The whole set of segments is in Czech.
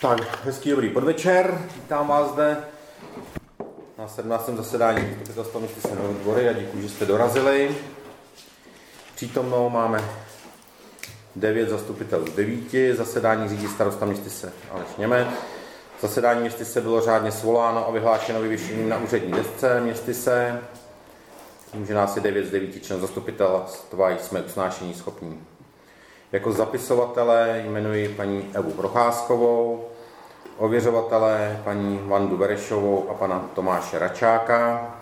Tak, hezký dobrý podvečer. Vítám vás zde na 17. zasedání Zastupitelstva městyse Nové Dvory a děkuji, že jste dorazili. Přítomnou máme 9 zastupitelů z 9. Zasedání řídí starosta městyse Aleš Němec. Zasedání městyse bylo řádně svoláno a vyhlášeno vyvěšením na úřední desce městyse. Tím, že nás je 9 z 9 členů zastupitelstva, jsme usnášení schopní. Jako zapisovatele jmenuji paní Evu Procházkovou, ověřovatele paní Vandu Verešovou a pana Tomáše Račáka.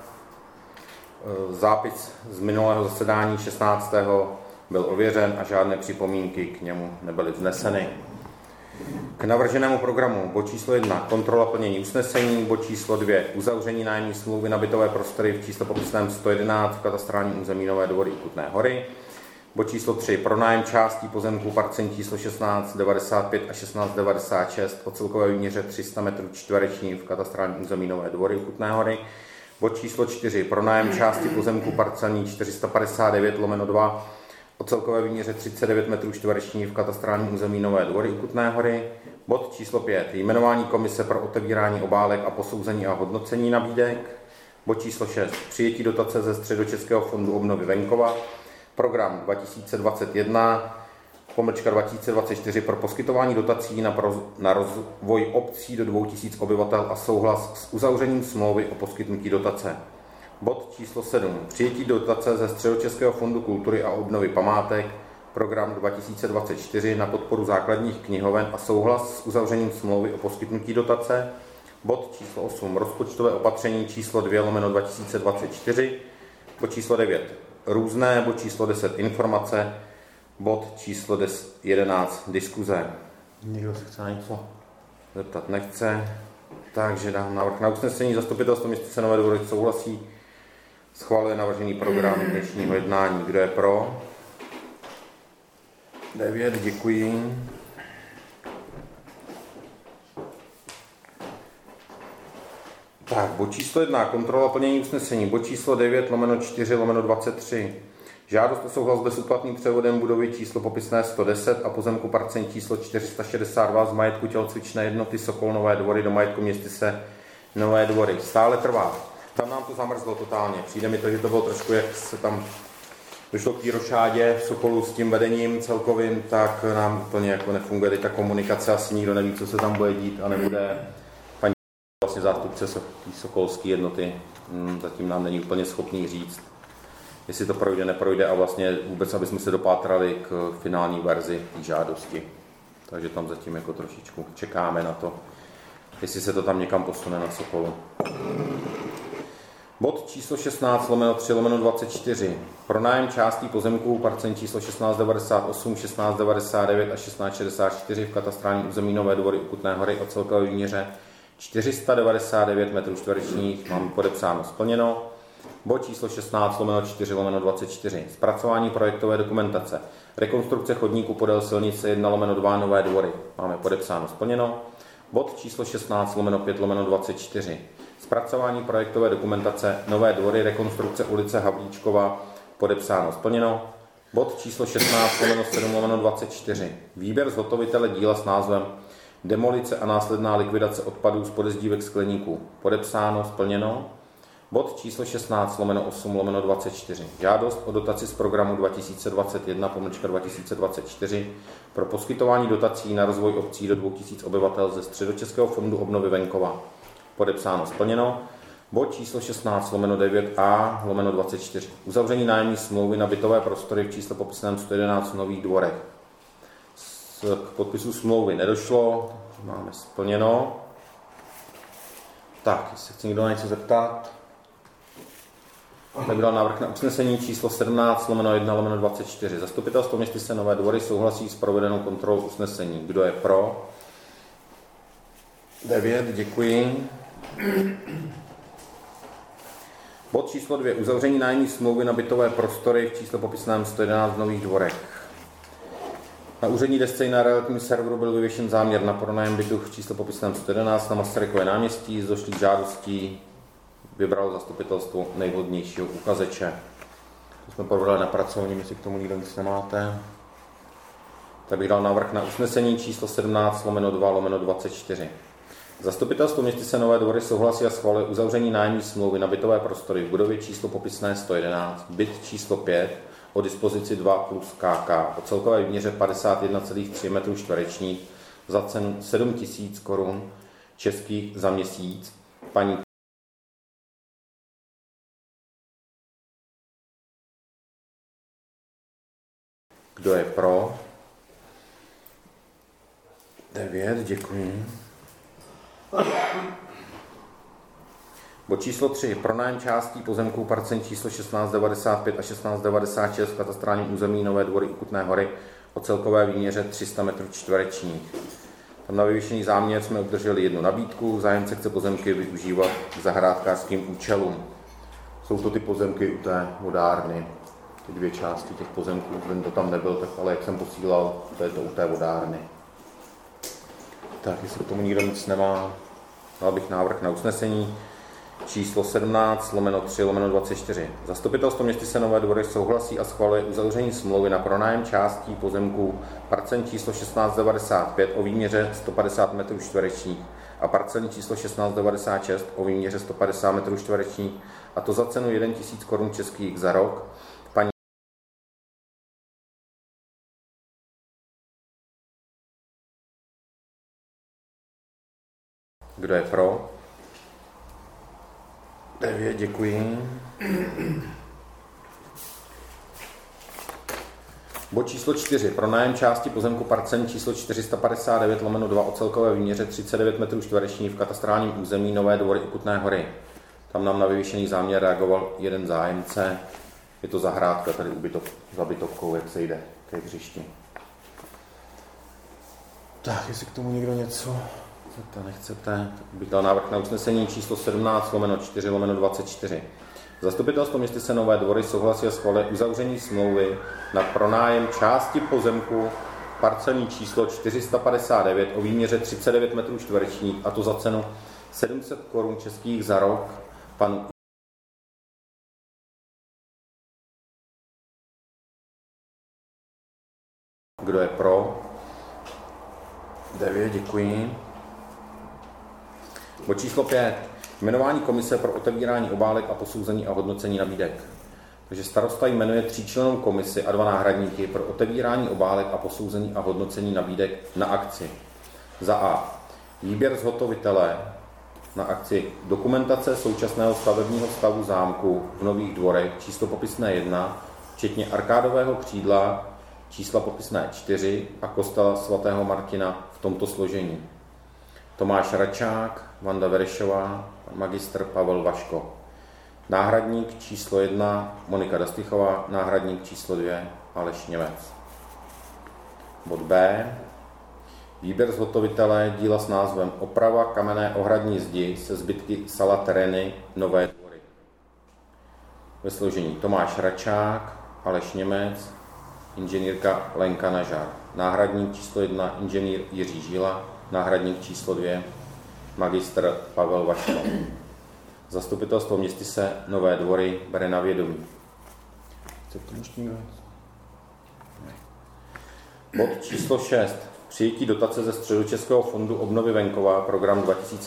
Zápis z minulého zasedání 16. byl ověřen a žádné připomínky k němu nebyly vzneseny. K navrženému programu bod číslo 1 kontrola plnění usnesení, bod číslo 2 uzavření nájemní smlouvy na bytové prostory v číslo popisném 111 v katastrálním území Nové Dvory i Kutné Hory, bod číslo 3 pronájem částí pozemků parcel číslo 1695 a 1696 o celkové výměře 300 m2 v katastrálním území Nové Dvory i Kutné Hory, bod číslo 4 pronájem části pozemků parcelní 459/2 o celkové výměře 39 m2 v katastrálním území Nové Dvory u Kutné Hory. Bod číslo 5. Jmenování komise pro otevírání obálek a posouzení a hodnocení nabídek. Bod číslo 6. Přijetí dotace ze Středočeského fondu obnovy venkova. Program 2021/2024 pro poskytování dotací na rozvoj obcí do 2000 obyvatel a souhlas s uzavřením smlouvy o poskytnutí dotace. Bod číslo 7. Přijetí dotace ze Středočeského fondu kultury a obnovy památek, program 2024 na podporu základních knihoven a souhlas s uzavřením smlouvy o poskytnutí dotace. Bod číslo 8. Rozpočtové opatření číslo 2/2024. Bod číslo 9. Různé. Bod číslo 10. Informace. Bod číslo 11. Diskuze. Někdo se chce na něco zeptat? Nechce. Takže dám návrh na usnesení. Zastupitelstvo městyse Nové Dvory souhlasí. Schvaluje navržený program dnešního jednání. Kdo je pro? 9, děkuji. Tak, bod číslo 1, kontrola plnění usnesení. Bod číslo 9/4/23. Žádost o souhlas s bezúplatným převodem budovy číslo popisné 110 a pozemku parcel číslo 462 z majetku tělocvičné jednoty Sokol Nové Dvory do majetku městyse Nové Dvory. Stále trvá. Tam nám to zamrzlo totálně. Přijde mi to, že to bylo trošku, jak se tam došlo k té rošádě v Sokolu s tím vedením celkovým, tak nám úplně jako nefunguje ta komunikace, asi nikdo neví, co se tam bude dít a nebude paní vlastně zástupce sokolské jednoty. Zatím nám není úplně schopný říct, jestli to projde, neprojde a vlastně vůbec, aby jsme se dopátrali k finální verzi té žádosti. Takže tam zatím jako trošičku čekáme na to, jestli se to tam někam posune na Sokolu. Bod číslo 16/3/24. Pronájem částí pozemků parcel číslo 1698, 1699 a 1664 v katastrálním území Nové Dvory u Kutné Hory o celkové výměře 499 m2. Mám podepsáno, splněno. Bod číslo 16/4/24. Zpracování projektové dokumentace. Rekonstrukce chodníku podél silnice 1/2 Nové Dvory. Máme podepsáno, splněno. Bod číslo 16/5/24. Zpracování projektové dokumentace Nové Dvory, rekonstrukce ulice Havlíčkova, podepsáno, splněno. Bod číslo 16/7/24. Výběr zhotovitele díla s názvem Demolice a následná likvidace odpadů z podezdívek skleníků, podepsáno, splněno. Bod číslo 16/8/24. Žádost o dotaci z programu 2021/2024 pro poskytování dotací na rozvoj obcí do 2000 obyvatel ze Středočeského fondu obnovy venkova. Podepsáno, splněno. Bod číslo 16/9a/24. Uzavření nájemní smlouvy na bytové prostory v čísle popisném 111 v Nových Dvorech. K podpisu smlouvy nedošlo, máme splněno. Tak, jestli chce někdo na něco zeptat. Tak dal návrh na usnesení číslo 17/1/24. Zastupitelstvo městyse Nové Dvory souhlasí s provedenou kontrolou usnesení. Kdo je pro? 9, děkuji. Bod číslo 2. Uzavření nájemní smlouvy na bytové prostory v čísle popisném 111 v Nových Dvorech. Na úřední desce i na realitním serveru byl vyvěšen záměr na pronájem bytu v čísle popisném 111 na Masarykové náměstí. Z došlých žádostí vybralo zastupitelstvo nejvhodnějšího uchazeče. To jsme provedli na pracovním, jestli k tomu nikdo nic nemáte. Tak bych dal návrh na usnesení číslo 17/2/24. Zastupitelstvo městyse Nové Dvory souhlasí a schvaluje uzavření nájemní smlouvy na bytové prostory v budově číslo popisné 111, byt číslo 5 o dispozici 2+KK o celkové výměře 51,3 m2 za cenu 7 000 korun českých za měsíc. Paní Kdo je pro? 9, děkuji. Bod číslo 3. Pronájem částí pozemků parcel číslo 1695 a 1696 v katastrálním území Nové Dvory u Kutné Hory o celkové výměře 300 m2. Tam na vyvěšený záměr jsme obdrželi jednu nabídku. Zájemce chce pozemky využívat k zahrádkářským účelům. Jsou to ty pozemky u té vodárny. Ty dvě části těch pozemků, ten to tam nebyl, tak ale jak jsem posílal, to je to u té vodárny. Tak, jestli k tomu nikdo nic nemá, dal bych návrh na usnesení číslo 17/3/24. Zastupitelstvo městyse Nové Dvory souhlasí a schvaluje uzavření smlouvy na pronájem částí pozemků parcel číslo 1695 o výměře 150 m2 a parcel číslo 1696 o výměře 150 m2 a to za cenu 1 000 korun českých za rok. Paní Kdo je pro? 9, děkuji. Bod číslo 4. Pronájem části pozemku parcel číslo 459/2 o celkové výměře 39 m2 v katastrálním území Nové Dvory u Kutné Hory. Tam nám na vyvěšený záměr reagoval jeden zájemce. Je to zahrádka tady za bytovkou, jak se jde ke hřišti. Tak, jestli k tomu někdo něco nechcete, tak bych dal návrh na usnesení číslo 17/4/24. Zastupitelstvo městyse Nové Dvory souhlasí a schvaluje uzavření smlouvy na pronájem části pozemku parcelní číslo 459 o výměře 39 m2 a to za cenu 700 korun českých za rok. Pan Kdo je pro? 9, děkuji. Bod číslo 5. Jmenování komise pro otevírání obálek a posouzení a hodnocení nabídek. Takže starosta jmenuje 3člennou komisi a 2 náhradníky pro otevírání obálek a posouzení a hodnocení nabídek na akci. Za A. Výběr zhotovitele na akci dokumentace současného stavebního stavu zámku v Nových Dvorech, číslo popisné 1, včetně arkádového křídla, čísla popisné 4 a kostela svatého Martina v tomto složení. Tomáš Račák, Vanda Verešová, magistr Pavel Vaško. Náhradník číslo 1 Monika Dastychová, náhradník číslo 2 Aleš Němec. Bod B. Výběr zhotovitele díla s názvem Oprava kamenné ohradní zdi se zbytky sala terény Nové Dvory. Ve složení Tomáš Račák, Aleš Němec, inženýrka Lenka Nažár. Náhradník číslo 1 inženýr Jiří Žíla, náhradník číslo 2 magistr Pavel Vaško. Zastupitelstvo městyse Nové Dvory bere na vědomí. Bod číslo 6. Přijetí dotace ze Středočeského fondu obnovy venkova program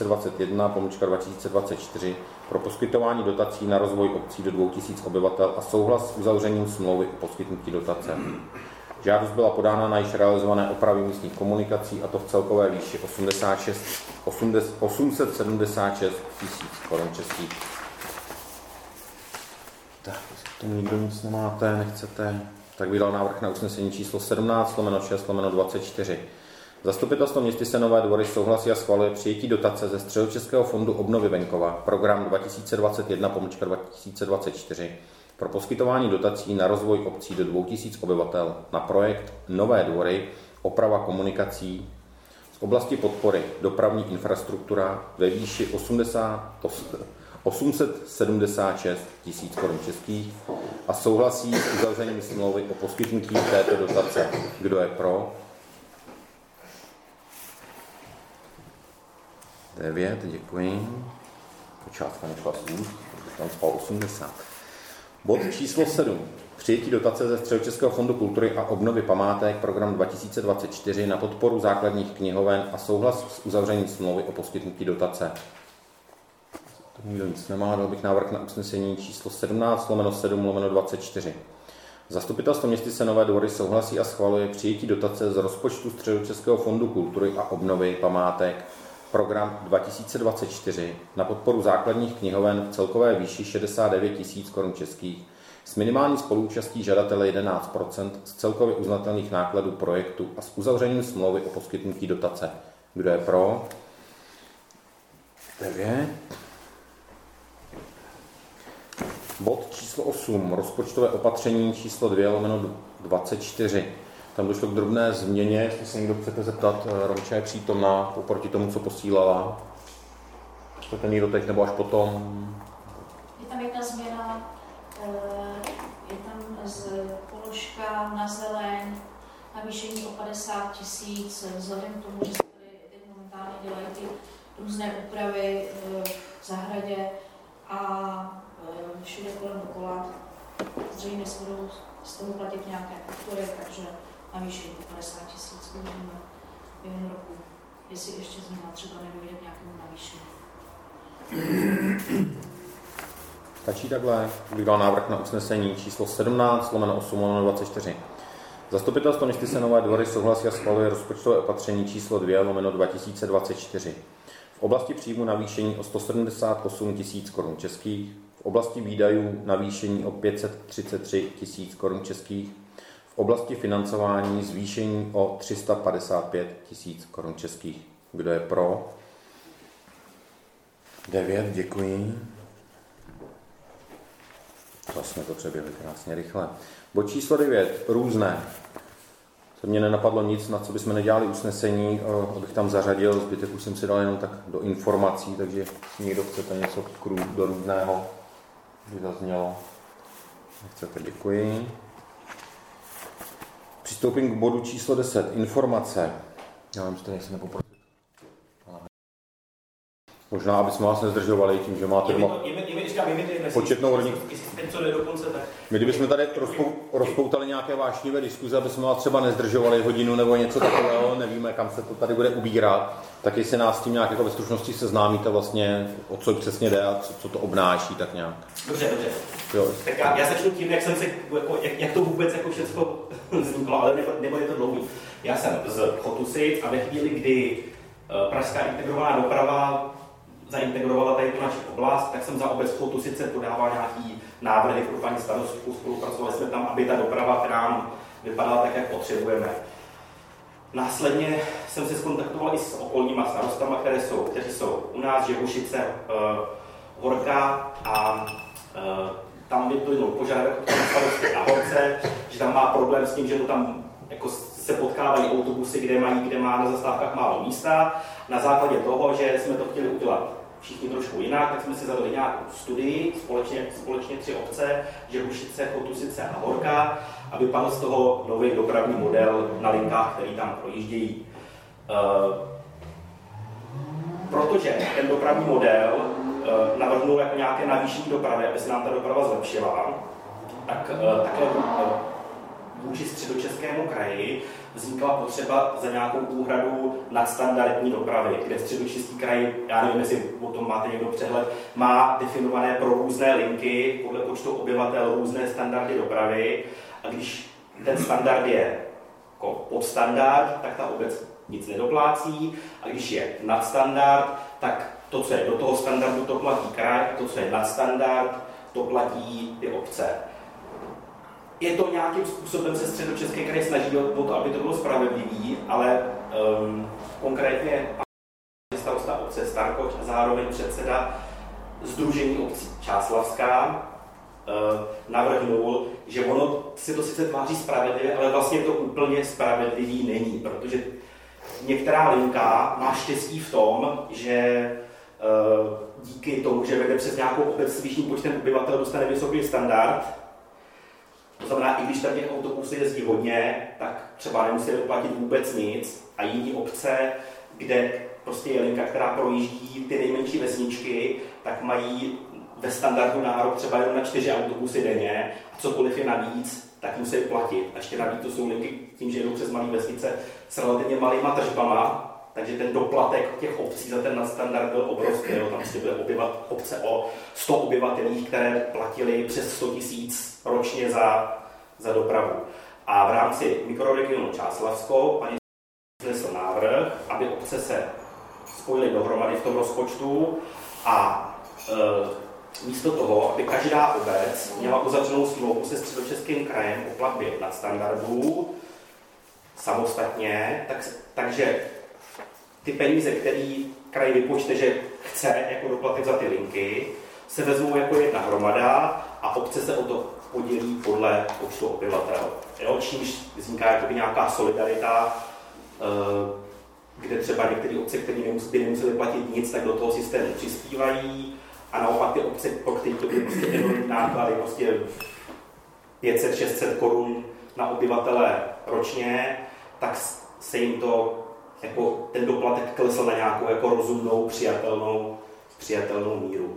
2021-2024 pro poskytování dotací na rozvoj obcí do 2000 obyvatel a souhlas s uzavřením smlouvy o poskytnutí dotace. Žádost byla podána na již realizované opravy místních komunikací a to v celkové výši 876 tisíc korun českých. Tak, jestli k tomu nikdo nic nemáte, nechcete, tak vydal návrh na usnesení číslo 17/6/24. Zastupitelstvo městyse Nové Dvory souhlasí a schvaluje přijetí dotace ze Středočeského fondu obnovy venkova program 2021-2024 pro poskytování dotací na rozvoj obcí do 2000 obyvatel na projekt Nové Dvory, oprava komunikací z oblasti podpory dopravní infrastruktura ve výši 876 tisíc korun českých a souhlasí s uzavřením smlouvy o poskytnutí této dotace. Kdo je pro? 9, děkuji. Částka nešla z úst, tam spal 80. Bod číslo 7. Přijetí dotace ze Středočeského fondu kultury a obnovy památek program 2024 na podporu základních knihoven a souhlas s uzavřením smlouvy o poskytnutí dotace. To nikdo nic nemá, dal bych návrh na usnesení číslo 17/7/24. Zastupitelstvo městyse Nové Dvory souhlasí a schvaluje přijetí dotace z rozpočtu Středočeského fondu kultury a obnovy památek program 2024 na podporu základních knihoven v celkové výši 69 000 korun českých s minimální spoluúčastí žadatele 11% z celkově uznatelných nákladů projektu a s uzavřením smlouvy o poskytnutí dotace. Kdo je pro? 9. Bod číslo 8. Rozpočtové opatření číslo 2/24. Tam došlo k drobné změně, jestli se někdo chcete zeptat, Romča je přítomná oproti tomu, co posílala. Chcete někdo teď nebo až potom? Je tam jedna změna, je tam z položka na zeleň navýšení o 50 000 vzhledem k tomu, že se tady teď momentálně dělají ty různé úpravy v zahradě a všude kolem dokola. Zřejmě se budou z toho platit nějaké faktory, takže navýšení o 50 000 uvidíme během roku, jestli ještě změna třeba nedojde k nějakému navýšení. Stačí takhle. Bych dal návrh na usnesení číslo 17/8/24. Zastupitelstvo městyse Nové Dvory souhlasí a schvaluje rozpočtové opatření číslo 2/2024. V oblasti příjmu navýšení o 178 000 korun českých, v oblasti výdajů navýšení o 533 000 korun českých, v oblasti financování zvýšení o 355 000 korun českých. Kdo je pro? 9, děkuji. Vlastně to přeběhli krásně rychle. Bod číslo 9, různé. To mě nenapadlo nic, na co bychom nedělali usnesení, abych tam zařadil, zbytek už jsem si dal jenom tak do informací, takže jestli někdo chcete něco do různého, by zaznělo. Nechcete, děkuji. Přistoupím k bodu číslo 10, informace. Já vím, že to nejsem nepoprosit. Možná, aby jsme vás nezdržovali tím, že máte doma početnou rodinu. My kdybychom tady rozpoutali nějaké vášnivé diskuze, aby jsme vás třeba nezdržovali hodinu nebo něco takového, nevíme, kam se to tady bude ubírat, tak jestli nás s tím nějak jako ve stručnosti seznámíte vlastně, o co přesně jde a co to obnáší, tak nějak. Dobře. Jo. Tak já začnu tím, jak to vůbec jako všechno vzniklo, ale nebude to dlouhý. Já jsem z Chotusic a ve chvíli, kdy pražská integrovaná doprava zaintegrovala tady tu naši oblast, tak jsem za obec Chotusice podával nějaký návrhy pro paní starostku, spolupracovali jsme tam, aby ta doprava k nám vypadala tak, jak potřebujeme. Následně jsem se skontaktoval i s okolníma starostama, kteří jsou u nás, Žebušice, Horka a tam vyplynul požadavek od starostky na Horce, že tam má problém s tím, že to tam jako se potkávají autobusy, kde má na zastávkách málo místa. Na základě toho, že jsme to chtěli udělat všichni trošku jinak, tak jsme si zadali nějakou studii, společně 3 obce, Žebušice, Chotusice a Horka, aby padl z toho nový dopravní model na linkách, který tam projíždějí. Protože ten dopravní model navrhnul jako nějaké navýšení dopravy, aby se nám ta doprava zlepšila, tak takhle vůči Středočeskému kraji vznikla potřeba za nějakou úhradu nadstandardní dopravy, kde Středočeský kraj, já nevím, jestli o tom máte někdo přehled, má definované pro různé linky, podle počtu obyvatel, různé standardy dopravy a když ten standard je jako podstandard, tak ta obec nic nedoplácí a když je nadstandard, tak to, co je do toho standardu, to platí kraj, to, co je nadstandard, to platí ty obce. Je to nějakým způsobem se Středočeský kraj snaží o to, aby to bylo spravedlivý, ale konkrétně starosta obce Starkoč a zároveň předseda Sdružení obcí Čáslavská navrhnul, že ono si to sice tváří spravedlivě, ale vlastně to úplně spravedlivý není, protože některá linka má štěstí v tom, že díky tomu, že vede přes nějakou obec s vyšším počtem obyvatel, dostane vysoký standard. To znamená, i když tam těch autobusů jezdí hodně, tak třeba nemusí platit vůbec nic a jiní obce, kde prostě je linka, která projíždí ty nejmenší vesničky, tak mají ve standardu nárok třeba jenom na 4 autobusy denně a cokoliv je navíc, tak musí platit. A ještě navíc to jsou linky tím, že jdou přes malé vesnice s relativně malýma tržbama, takže ten doplatek těch obcí za ten nadstandard byl obrovský. Tam prostě byly obce o 100 obyvatelích, které platili přes 100 000 ročně za dopravu. A v rámci mikroregionu Čáslavsko paní vznesl návrh, aby obce se spojily dohromady v tom rozpočtu a místo toho, aby každá obec měla uzavřenou smlouvu se Středočeským krajem o platbě nadstandardů samostatně, takže ty peníze, které kraj vypočte, že chce jako doplatek za ty linky, se vezmou jako jedna hromada a obce se o to podělí podle počtu obyvatel. Čímž vzniká jakoby nějaká solidarita, kde třeba některé obce, které by nemusely platit nic, tak do toho systému přispívají a naopak ty obce, pro které to byly prostě enormní náklady, prostě 500-600 korun na obyvatele ročně, tak se jim to jako ten doplatek klesl na nějakou jako rozumnou, přijatelnou míru.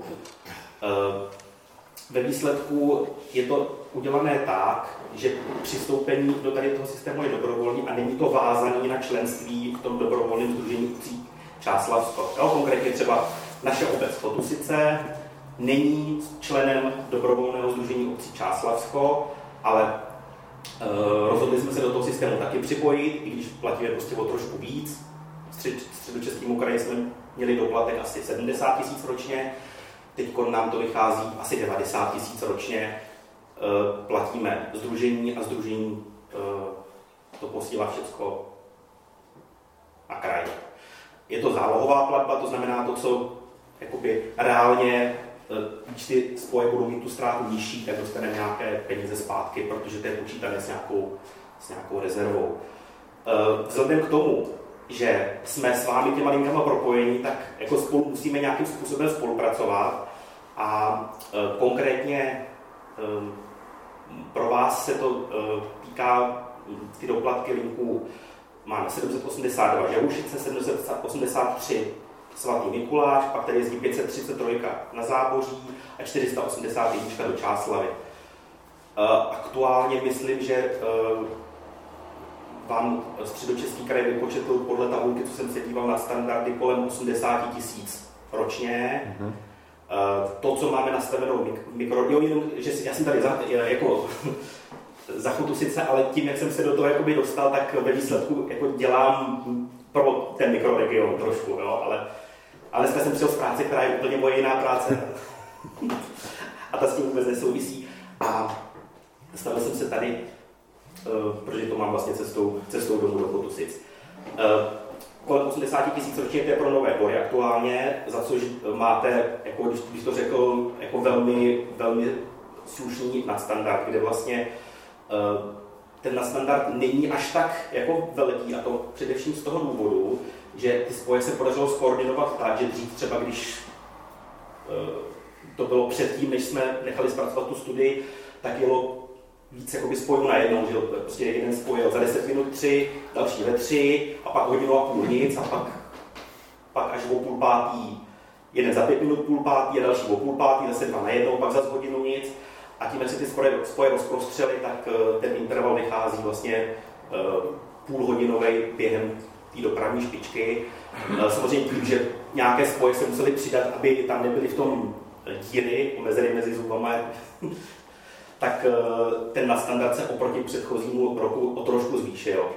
Ve výsledku je to udělané tak, že přistoupení do tady toho systému je dobrovolný a není to vázaný na členství v tom dobrovolném sdružení obcí Čáslavsko. Konkrétně třeba naše obec Chotusice není členem dobrovolného sdružení obcí Čáslavsko, ale rozhodli jsme se do toho systému taky připojit, i když platíme prostě o trošku víc. Středočeskému kraji jsme měli doplatek asi 70 000 ročně, teď nám to vychází asi 90 000 ročně. Platíme sdružení a sdružení to posílá všechno na kraj. Je to zálohová platba, to znamená to, co jakoby reálně když ty spoje budou mít tu ztrátu nižší, tak dostaneme nějaké peníze zpátky, protože to je počítané s nějakou rezervou. Vzhledem k tomu, že jsme s vámi těma linkama propojení, tak jako spolu musíme nějakým způsobem spolupracovat a konkrétně pro vás se to týká ty doplatky linků. Máme 782 Želušice, 783 Svatý Mikuláš, pak tady jezdí 533 na Záboří a 481 do Čáslavy. Aktuálně myslím, že vám Středočeský kraj vypočetl podle tabulky, co jsem se díval na standardy, kolem 80 000 ročně. To, co máme nastavenou já jsem tady za Chotusice, ale tím, jak jsem se do toho dostal, tak ve výsledku dělám pro ten mikroregion trošku, jo, ale dneska jsem přišel z práce, která je úplně moje jiná práce a ta s tím vůbec nesouvisí a stavil jsem se tady, protože to mám vlastně cestou domů do Chotusic. Kolem 80 000 ročně to je pro Nové Bory aktuálně, za což máte, jako když to řekl, jako velmi, velmi slušný nadstandard, kde vlastně ten nadstandard není až tak jako veliký, a to především z toho důvodu, že ty spoje se podařilo skoordinovat tak, že dřív třeba, když to bylo předtím, než jsme nechali zpracovat tu studii, tak jelo víc spojů najednou, že prostě jeden spoj jel za 10 minut 3, další ve 3 a pak hodinu a půl nic a pak až o půl pátý jeden za 5 minut půl pátý a další o půl pátý, zase 2 najednou, pak zase hodinu nic. A tím, jak se ty spoje rozprostřely, tak ten interval vychází vlastně půlhodinový během té dopravní špičky. Samozřejmě tím, že nějaké spoje se musely přidat, aby tam nebyly v tom díry omezené mezi zubama, tak ten nadstandard se oproti předchozímu roku o trošku zvýšil.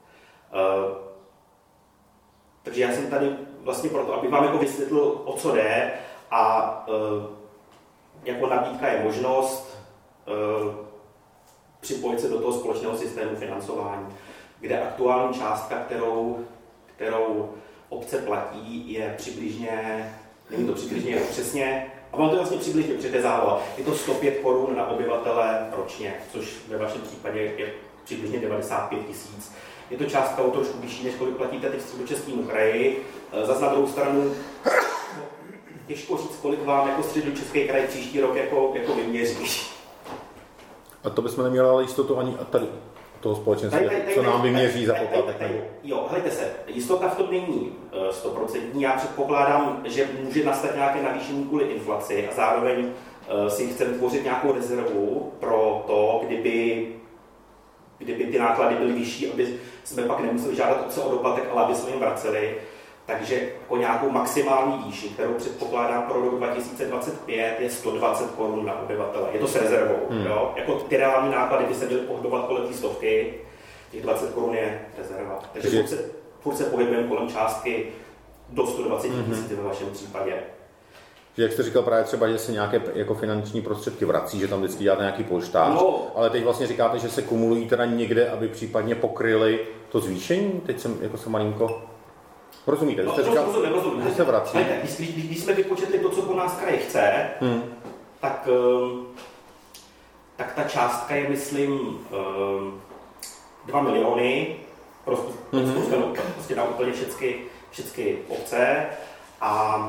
Takže já jsem tady vlastně proto, aby vám vysvětlil, o co jde, a jako nabídka je možnost připojit se do toho společného systému financování, kde aktuální částka, kterou obce platí, je přibližně, není to přibližně, je přesně, a mám to vlastně přibližně, protože to je záloha. Je to 105 korun na obyvatele ročně, což ve vašem případě je přibližně 95 000. Je to částka o trošku vyšší, než kolik platíte teď v Středočeskému kraji. Zas na druhou stranu těžko říct, kolik vám jako Středočeský kraj příští rok jako vyměří. A to bychom neměli ale jistotu ani tady. toho společenství, co nám vyměří za poplatek. Jo, hejte se, jistota v tom není 100%. Já předpokládám, že může nastat nějaké navýšení kvůli inflaci a zároveň si chceme tvořit nějakou rezervu pro to, kdyby ty náklady byly vyšší, aby jsme pak nemuseli žádat obce o doplatek, ale aby jsme jim vraceli. Takže jako nějakou maximální výši, kterou předpokládám pro rok 2025, je 120 korun na obyvatele. Je to s rezervou. Jo? Jako ty reální náklady by se měly pohybovat kolem té stovky, těch 20 korun je rezerva. Takže furt se pohybujeme kolem částky do 120 tisíc ve vašem případě. Jak jste říkal právě třeba, že se nějaké jako finanční prostředky vrací, že tam vždycky děláte nějaký polštář, ale teď vlastně říkáte, že se kumulují teda někde, aby případně pokryli to zvýšení? Teď jsem jako se malinko... Rozumíte? Jste říkal, že se vrací. Když jsme vypočetli to, co po nás kraj chce, tak ta částka je, myslím, 2 miliony, prostě na úplně všechny obce a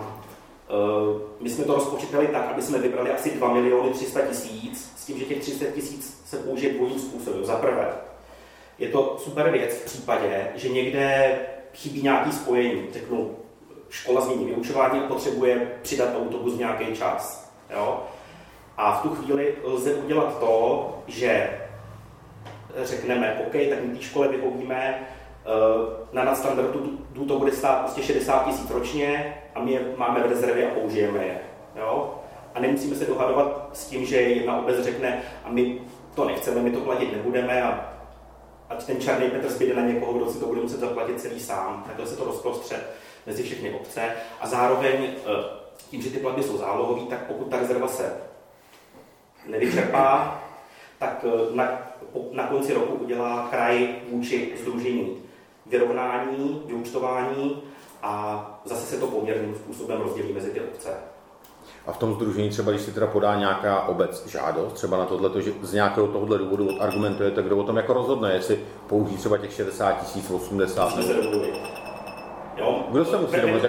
my jsme to rozpočítali tak, aby jsme vybrali asi 2 300 000, s tím, že těch 300 000 se použije dvojím způsobem. Za prvé, je to super věc v případě, že někde chybí nějaké spojení. Řeknu, škola změní vyučování a potřebuje přidat autobus v nějaký čas. Jo? A v tu chvíli lze udělat to, že řekneme, OK, tak my té škole vyhovíme, na nadstandardu to bude stát prostě 60 000 ročně a my je máme v rezervě a použijeme je. Jo? A nemusíme se dohadovat s tím, že jedna obec řekne, a my to nechceme, my to platit nebudeme a ať ten černý Petr zbyde na někoho, kdo si to bude muset zaplatit celý sám. Takhle se to rozprostřed mezi všechny obce. A zároveň tím, že ty platby jsou zálohové, tak pokud ta rezerva se nevyčerpá, tak na konci roku udělá kraj vůči sdružení vyrovnání, vyúčtování a zase se to poměrným způsobem rozdělí mezi ty obce. A v tom sdružení třeba, když si teda podá nějaká obec žádost, třeba na tohleto, že z nějakého tohohle důvodu argumentujete, kdo o tom jako rozhodne, jestli použijí třeba těch 60 000, 80 000. Jo? Kdo se musí domluvit?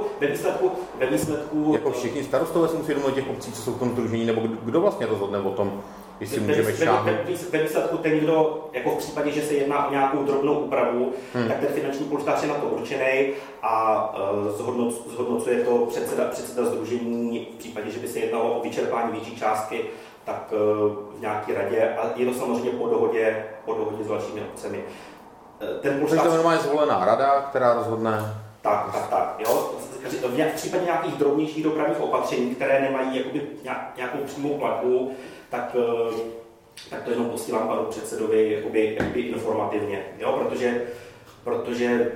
Ve výsledku... Jako všichni starostové se musí domluvit těch obcí, co jsou v tom sdružení, nebo kdo vlastně rozhodne o tom, jestli můžeme šáhnout? Ve výsledku ten, kdo, jako v případě, že se jedná o nějakou drobnou úpravu, tak ten finanční polštář je na to určený a zhodnocuje to předseda sdružení v případě, že by se jednalo o vyčerpání větší částky, tak v nějaké radě a je to samozřejmě po dohodě s dalšími obcemi. Takže to je normálně zvolená rada, která rozhodne? Tak, jo. V případě nějakých drobnějších dopravních opatření, které nemají jakoby nějakou přímou platbu, tak to jenom posílám panu předsedovi jakoby informativně, jo? Protože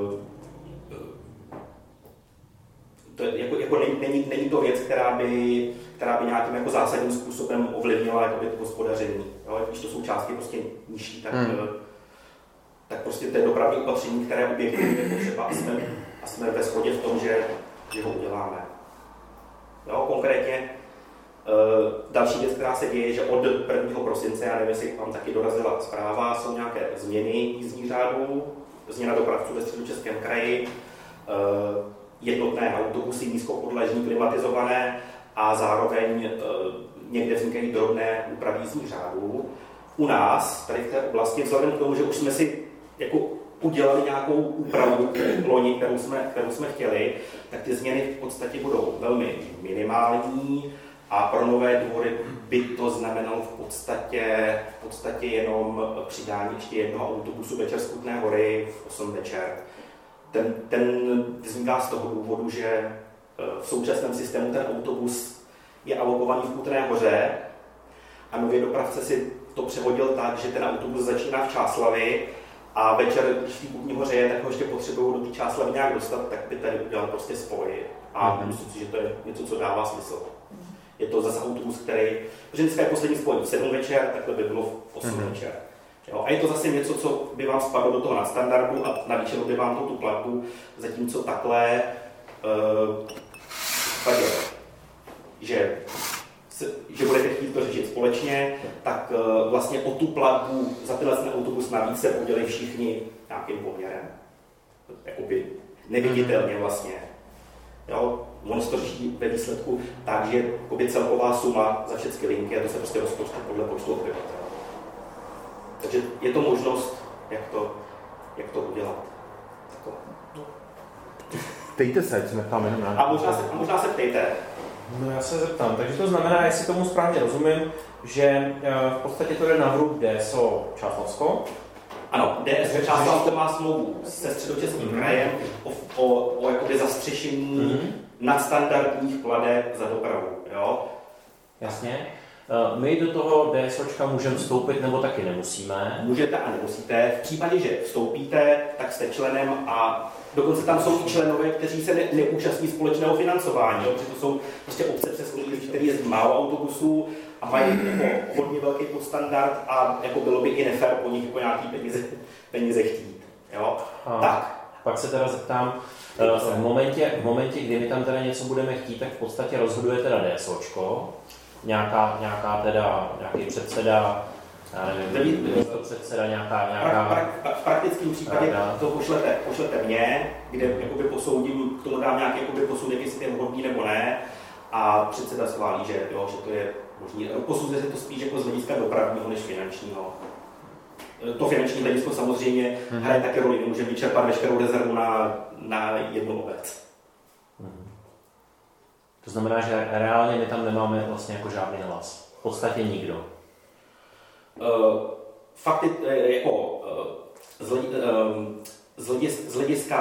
to není to věc, která by nějakým jako zásadním způsobem ovlivnila jakoby to hospodaření. Jo? Když to jsou částky prostě nižší, tak prostě to je dopravní opatření, které objektivně je potřeba a jsme ve shodě v tom, že ho uděláme. Jo? Konkrétně další věc, která se děje, že od 1. prosince, já nevím, jestli vám taky dorazila zpráva, jsou nějaké změny jízdních řádů, změna dopravců ve Středočeském kraji, jednotné autobusy nízkopodlažní klimatizované a zároveň někde vznikají drobné úpravy jízdních řádů. U nás, tady v té oblasti, vzhledem k tomu, že už jsme si jako udělali nějakou úpravu loni, kterou jsme chtěli, tak ty změny v podstatě budou velmi minimální a pro Nové Dvory by to znamenalo v podstatě jenom přidání ještě jednoho autobusu večer z Kutné Hory v 8 večer. Ten vzniká z toho důvodu, že v současném systému ten autobus je alokovaný v Kutné Hoře a nově dopravce si to převodil tak, že ten autobus začíná v Čáslavi a večer, když v Kutní Hoře je, tak ho ještě potřebují do té Čáslavy nějak dostat, tak by tady udělal prostě spoj. A myslím si, že to je něco, co dává smysl. Je to zase autobus, který, protože dneska je poslední spojení v 7 večer, takhle by bylo v 8 večer. Jo, a je to zase něco, co by vám spadlo do toho nadstandardu a navýšilo by vám to tu platbu, zatímco takhle že budete chtít to řešit společně, tak vlastně o tu platbu za ten autobus navíc se podělí všichni nějakým poměrem. Jakoby neviditelně vlastně. Jo, ono se to řeší ve výsledku tak, že celková suma za všechny linky a to se prostě rozpočte podle počtu obyvatel. Takže je to možnost, jak to udělat. Ptejte se, ať jsme tam jenom na... A možná se ptejte. No já se zeptám, takže to znamená, jestli tomu správně rozumím, že v podstatě to jde na vrub DSO Čáslavisko. Ano, DSO Čáslavisko má smlouvu se Středočeským krajem o jakoby zastřešení nadstandardních plateb za dopravu. Jo? Jasně. My do toho DSOčka můžeme vstoupit, nebo taky nemusíme? Můžete a nemusíte. V případě, že vstoupíte, tak jste členem a dokonce tam jsou i členové, kteří se neúčastní společného financování, protože to jsou prostě obce přes které jezdí málo autobusů a mají jako hodně velký podstandard a jako bylo by i nefér po nich jako nějaký peníze chtít. Jo? Tak. Pak se teda zeptám, v momentě, kdy my tam teda něco budeme chtít, tak v podstatě rozhoduje teda DSOčko, nějaký předseda, já nevím, předseda, nějaká... V praktickém případě to pošlete mně, kde jakoby posoudím, k tomu dám nějaký jakoby posudek, jestli je vhodný nebo ne, a předseda schválí, že to je možný. Posuzuje se to spíš jako z hlediska dopravního než finančního. To finanční hledisko samozřejmě hraje také roli, nemůže vyčerpat veškerou rezervu na jednu obec. To znamená, že reálně my tam nemáme vlastně jako žádný hlas. V podstatě nikdo. Fakt jako z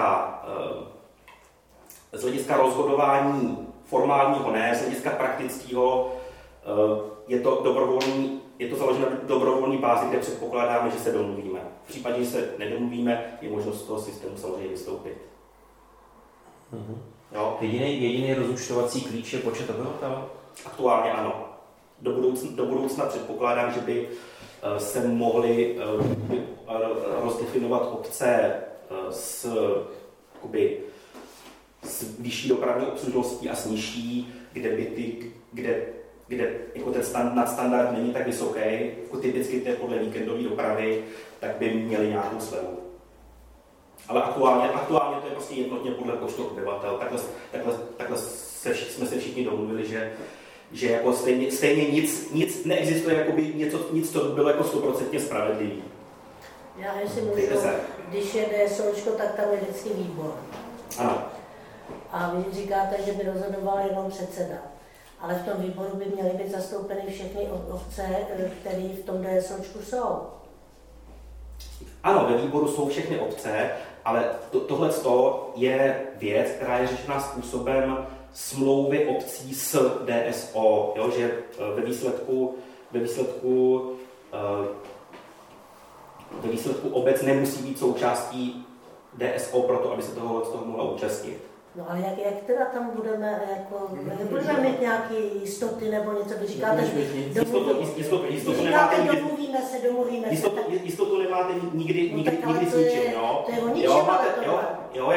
hlediska rozhodování formálního ne, z hlediska praktického je to založeno na dobrovolné bázi, kde předpokládáme, že se domluvíme. V případě, že se nedomluvíme, je možnost z toho systému samozřejmě vystoupit. Jo? Jediný rozúčtovací klíč je počet obyvatel? Aktuálně ano. Do budoucna předpokládám, že by se mohly rozdefinovat obce s vyšší dopravní obslužností a s nižší, kde jako ten nadstandard není tak vysoký, jako typicky to je podle víkendové dopravy, tak by měli nějakou slevu. Ale aktuálně to je prostě jednotně podle počtu obyvatel. Takhle jsme se všichni domluvili, že jako stejně nic neexistuje, jakoby nic, co by bylo jako 100% spravedlivý. Já si můžu, když je DSOčko, tak tam je vždycky výbor. Ano. A vy říkáte, že by rozhodoval jenom předseda. Ale v tom výboru by měly být zastoupeny všechny obce, které v tom DSOčku jsou. Ano, ve výboru jsou všechny obce, ale tohle je věc, která je řešena způsobem smlouvy obcí s DSO, jo? Že ve výsledku obec nemusí být součástí DSO proto, aby se toho mohla účastnit. No ale jak teda tam budeme, jako, budeme mít nějaké jistoty nebo něco, vy říkáte, domluvíme se. Jistotu nemáte nikdy s ničím, jo? To je o ničem, ale tohle. Jo,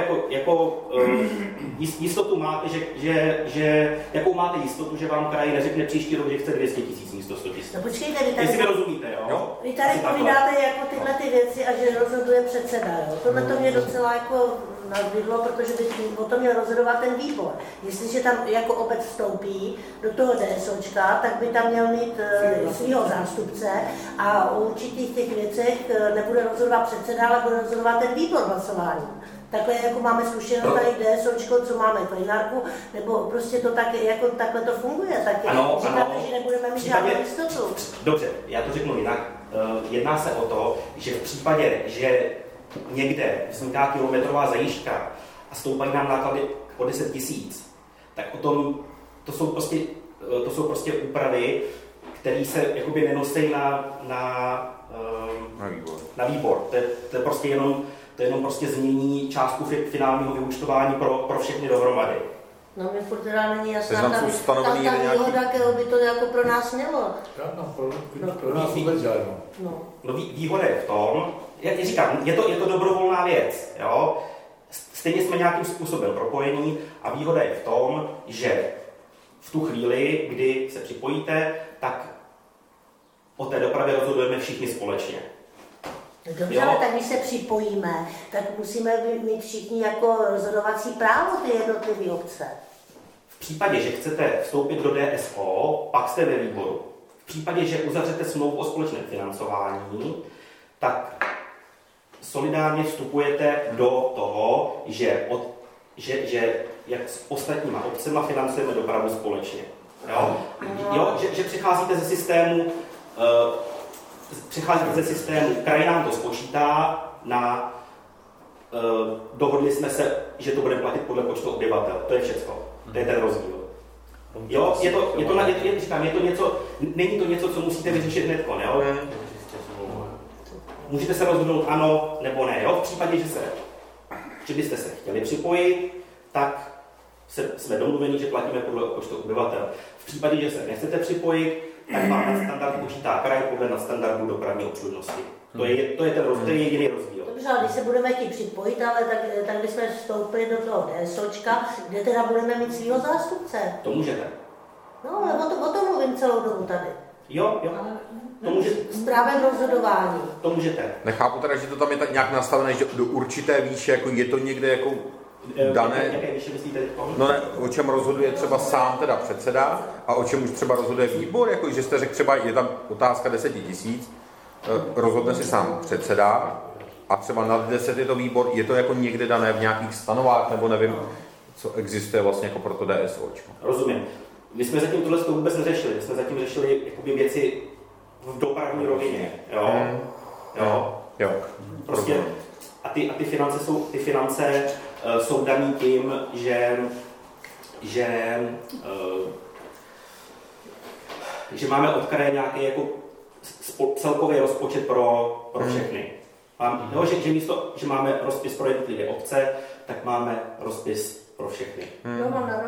jistotu máte, jakou máte jistotu, že vám kraj neřekne příští rok, že chce 200 000 místo 100 000. No počkejte, vy tady... Jestli mi rozumíte, jo? Vy tady povídáte jako tyhle ty věci a že rozhoduje předseda, jo? Tohle to mě docela jako nadvidlo, protože by o tom měl rozhodovat ten výbor. Jestliže tam jako obec vstoupí do toho DSOčka, tak by tam měl mít svého zástupce a o určitých těch věcech nebude rozhodovat předseda, ale bude rozhodovat ten výbor hlasování. Takhle jako máme zkušenost tady DSOčko, co máme plinárku, nebo prostě to tak, jako takhle to funguje. Tak říkáte, že nebudeme mít žádnou jistotu. Dobře, já to řeknu jinak. Jedná se o to, že v případě, že někde vzniká kilometrová zajížďka a stoupají nám náklady o 10 000, tak o tom, to jsou prostě úpravy, které se jakoby nenosí na výbor. To je prostě jenom prostě změní částku finálního vyúčtování pro všechny dohromady. No mi furt teda není jasná ta výhoda, kterou by to jako pro nás mělo. Pro nás vůbec žádnou. No výhoda je v tom, jak říkám, je to dobrovolná věc, jo? Stejně jsme nějakým způsobem propojení a výhoda je v tom, že v tu chvíli, kdy se připojíte, tak o té dopravě rozhodujeme všichni společně. Dobře, ale tak když se připojíme, tak musíme mít všichni jako rozhodovací právo ty jednotlivé obce. V případě, že chcete vstoupit do DSO, pak jste ve výboru. V případě, že uzavřete smlouvu o společném financování, tak solidárně vstupujete do toho, že jak s ostatníma obcema financujeme dopravu společně. Jo, že přicházíte ze systému, kraj nám to spočítá, dohodli jsme se, že to bude platit podle počtu obyvatel. To je všecko. To je ten rozdíl. Jo, je to něco, není to něco, co musíte vyřešit hnedko, jo? Můžete se rozhodnout ano nebo ne, jo? V případě, že byste se chtěli připojit, tak jsme domluveni, že platíme podle počtu obyvatel. V případě, že se nechcete připojit, tak vám nadstandard počítá kraj podle nadstandardu dopravní obslužnosti. To je ten jediný rozdíl. Dobře, ale když se budeme chtít připojit, ale tak bychom vstoupili do toho DSOčka, kde teda budeme mít svýho zástupce. To můžete. No, ale o tom mluvím celou dobu tady. Jo. To můžete. S právem rozhodování. To můžete. Nechápu teda, že to tam je tak nějak nastavené, že do určité výše, jako je to někde jako dané. Jaké výše myslíte? No ne, o čem rozhoduje třeba sám teda předseda a o čem už třeba rozhoduje výbor, jako že jste řekl třeba, je tam otázka 10 000, rozhodne si sám předseda a třeba nad 10 je to výbor, je to jako někde dané v nějakých stanovách, nebo nevím, co existuje vlastně jako pro to DSOčko. Rozumím. My jsme zatím tohle vůbec neřešili, my jsme zatím řešili jakoby věci v dopravní rovině, jo. Prostě a ty finance jsou daný tím, že máme od kraje nějaký jako celkový rozpočet pro všechny. Že místo, že máme rozpis pro jednotlivé obce, tak máme rozpis pro všechny. Romana,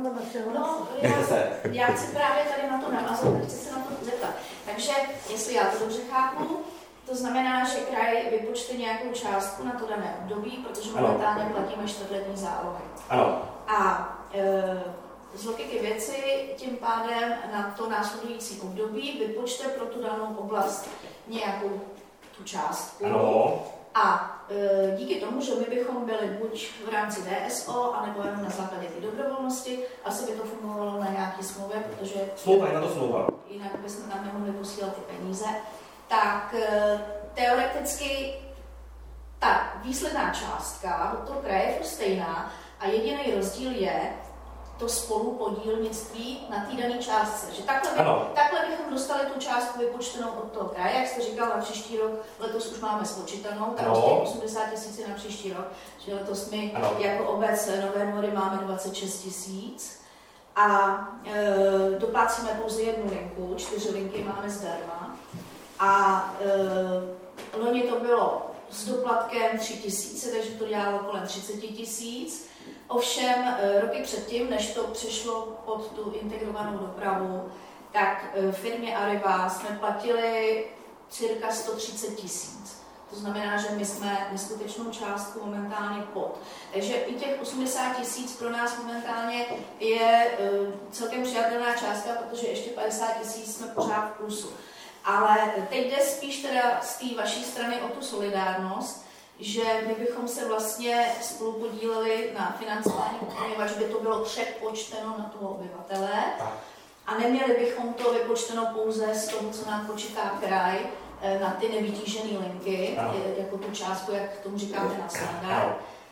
já chci právě tady na to navázat, chci se na to zeptat. Takže, jestli já to dobře chápu, to znamená, že kraj vypočte nějakou částku na to dané období, protože momentálně platíme čtvrtletní zálohy. Ano. A z logiky věci tím pádem na to následující období vypočte pro tu danou oblast nějakou tu částku. Ano. A díky tomu, že my bychom byli buď v rámci DSO, anebo jenom na základě té dobrovolnosti, asi by to fungovalo na nějaké smlouvě, protože smlouva je na to smlouva. Jinak bychom tam nemohli posílat ty peníze. Tak teoreticky ta výsledná částka od toho kraje je stejná a jediný rozdíl je to spolupodílnictví na té dané částce. Že takhle bychom dostali tu částku vypočtenou od toho kraje, jak jste říkal, na příští rok, letos už máme spočítanou, tak 80 000 na příští rok, že letos my jako obec Nové Dvory máme 26 000 a doplácíme pouze jednu linku, 4 linky máme zdarma a loni to bylo s doplatkem 3 000, takže to dělalo kolem 30 000. Ovšem roky předtím, než to přešlo pod tu integrovanou dopravu, tak firmě Arriva jsme platili cirka 130 000. To znamená, že my jsme neskutečnou částku momentálně pod. Takže i těch 80 000 pro nás momentálně je celkem přijatelná částka, protože ještě 50 000 jsme pořád v plusu. Ale teď jde spíš teda z té vaší strany o tu solidárnost, že my bychom se vlastně spolu podíleli na financování, poněvadž by to bylo předpočteno na toho obyvatele a neměli bychom to vypočteno pouze z toho, co nám počítá kraj, na ty nevytížené linky, jako tu částku, jak tomu říkáme na standard.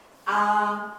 A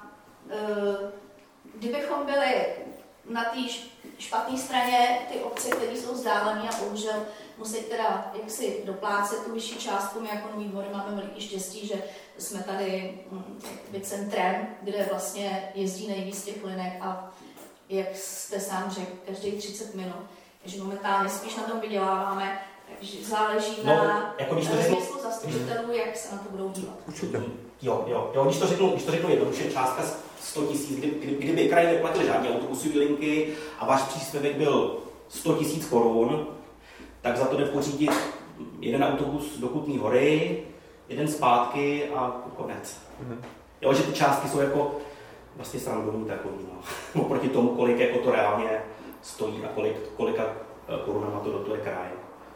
kdybychom byli na té špatné straně ty obce, které jsou vzdálené a bohužel musí teda jaksi doplácet tu vyšší částku. My jako Nový Dvory máme veliký štěstí, že jsme tady centrem, kde vlastně jezdí nejvíc těch linek a jak jste sám řekl, každý 30 minut. Takže momentálně spíš na tom vyděláváme, takže záleží na smyslu zastupitelů, jak se na to budou dívat. Určitě. Jo, když to řeknu jednoduše, částka 100 000, kdyby kraj neplatil žádné autobusové linky a váš příspěvek byl 100 000 korun, tak za to jde pořídit jeden autobus do Kutné Hory, jeden zpátky a konec. Jo, že ty částky jsou jako vlastně srandovní takový, no. Oproti tomu, kolik jako to reálně stojí a kolika korunama to dotuje kraj.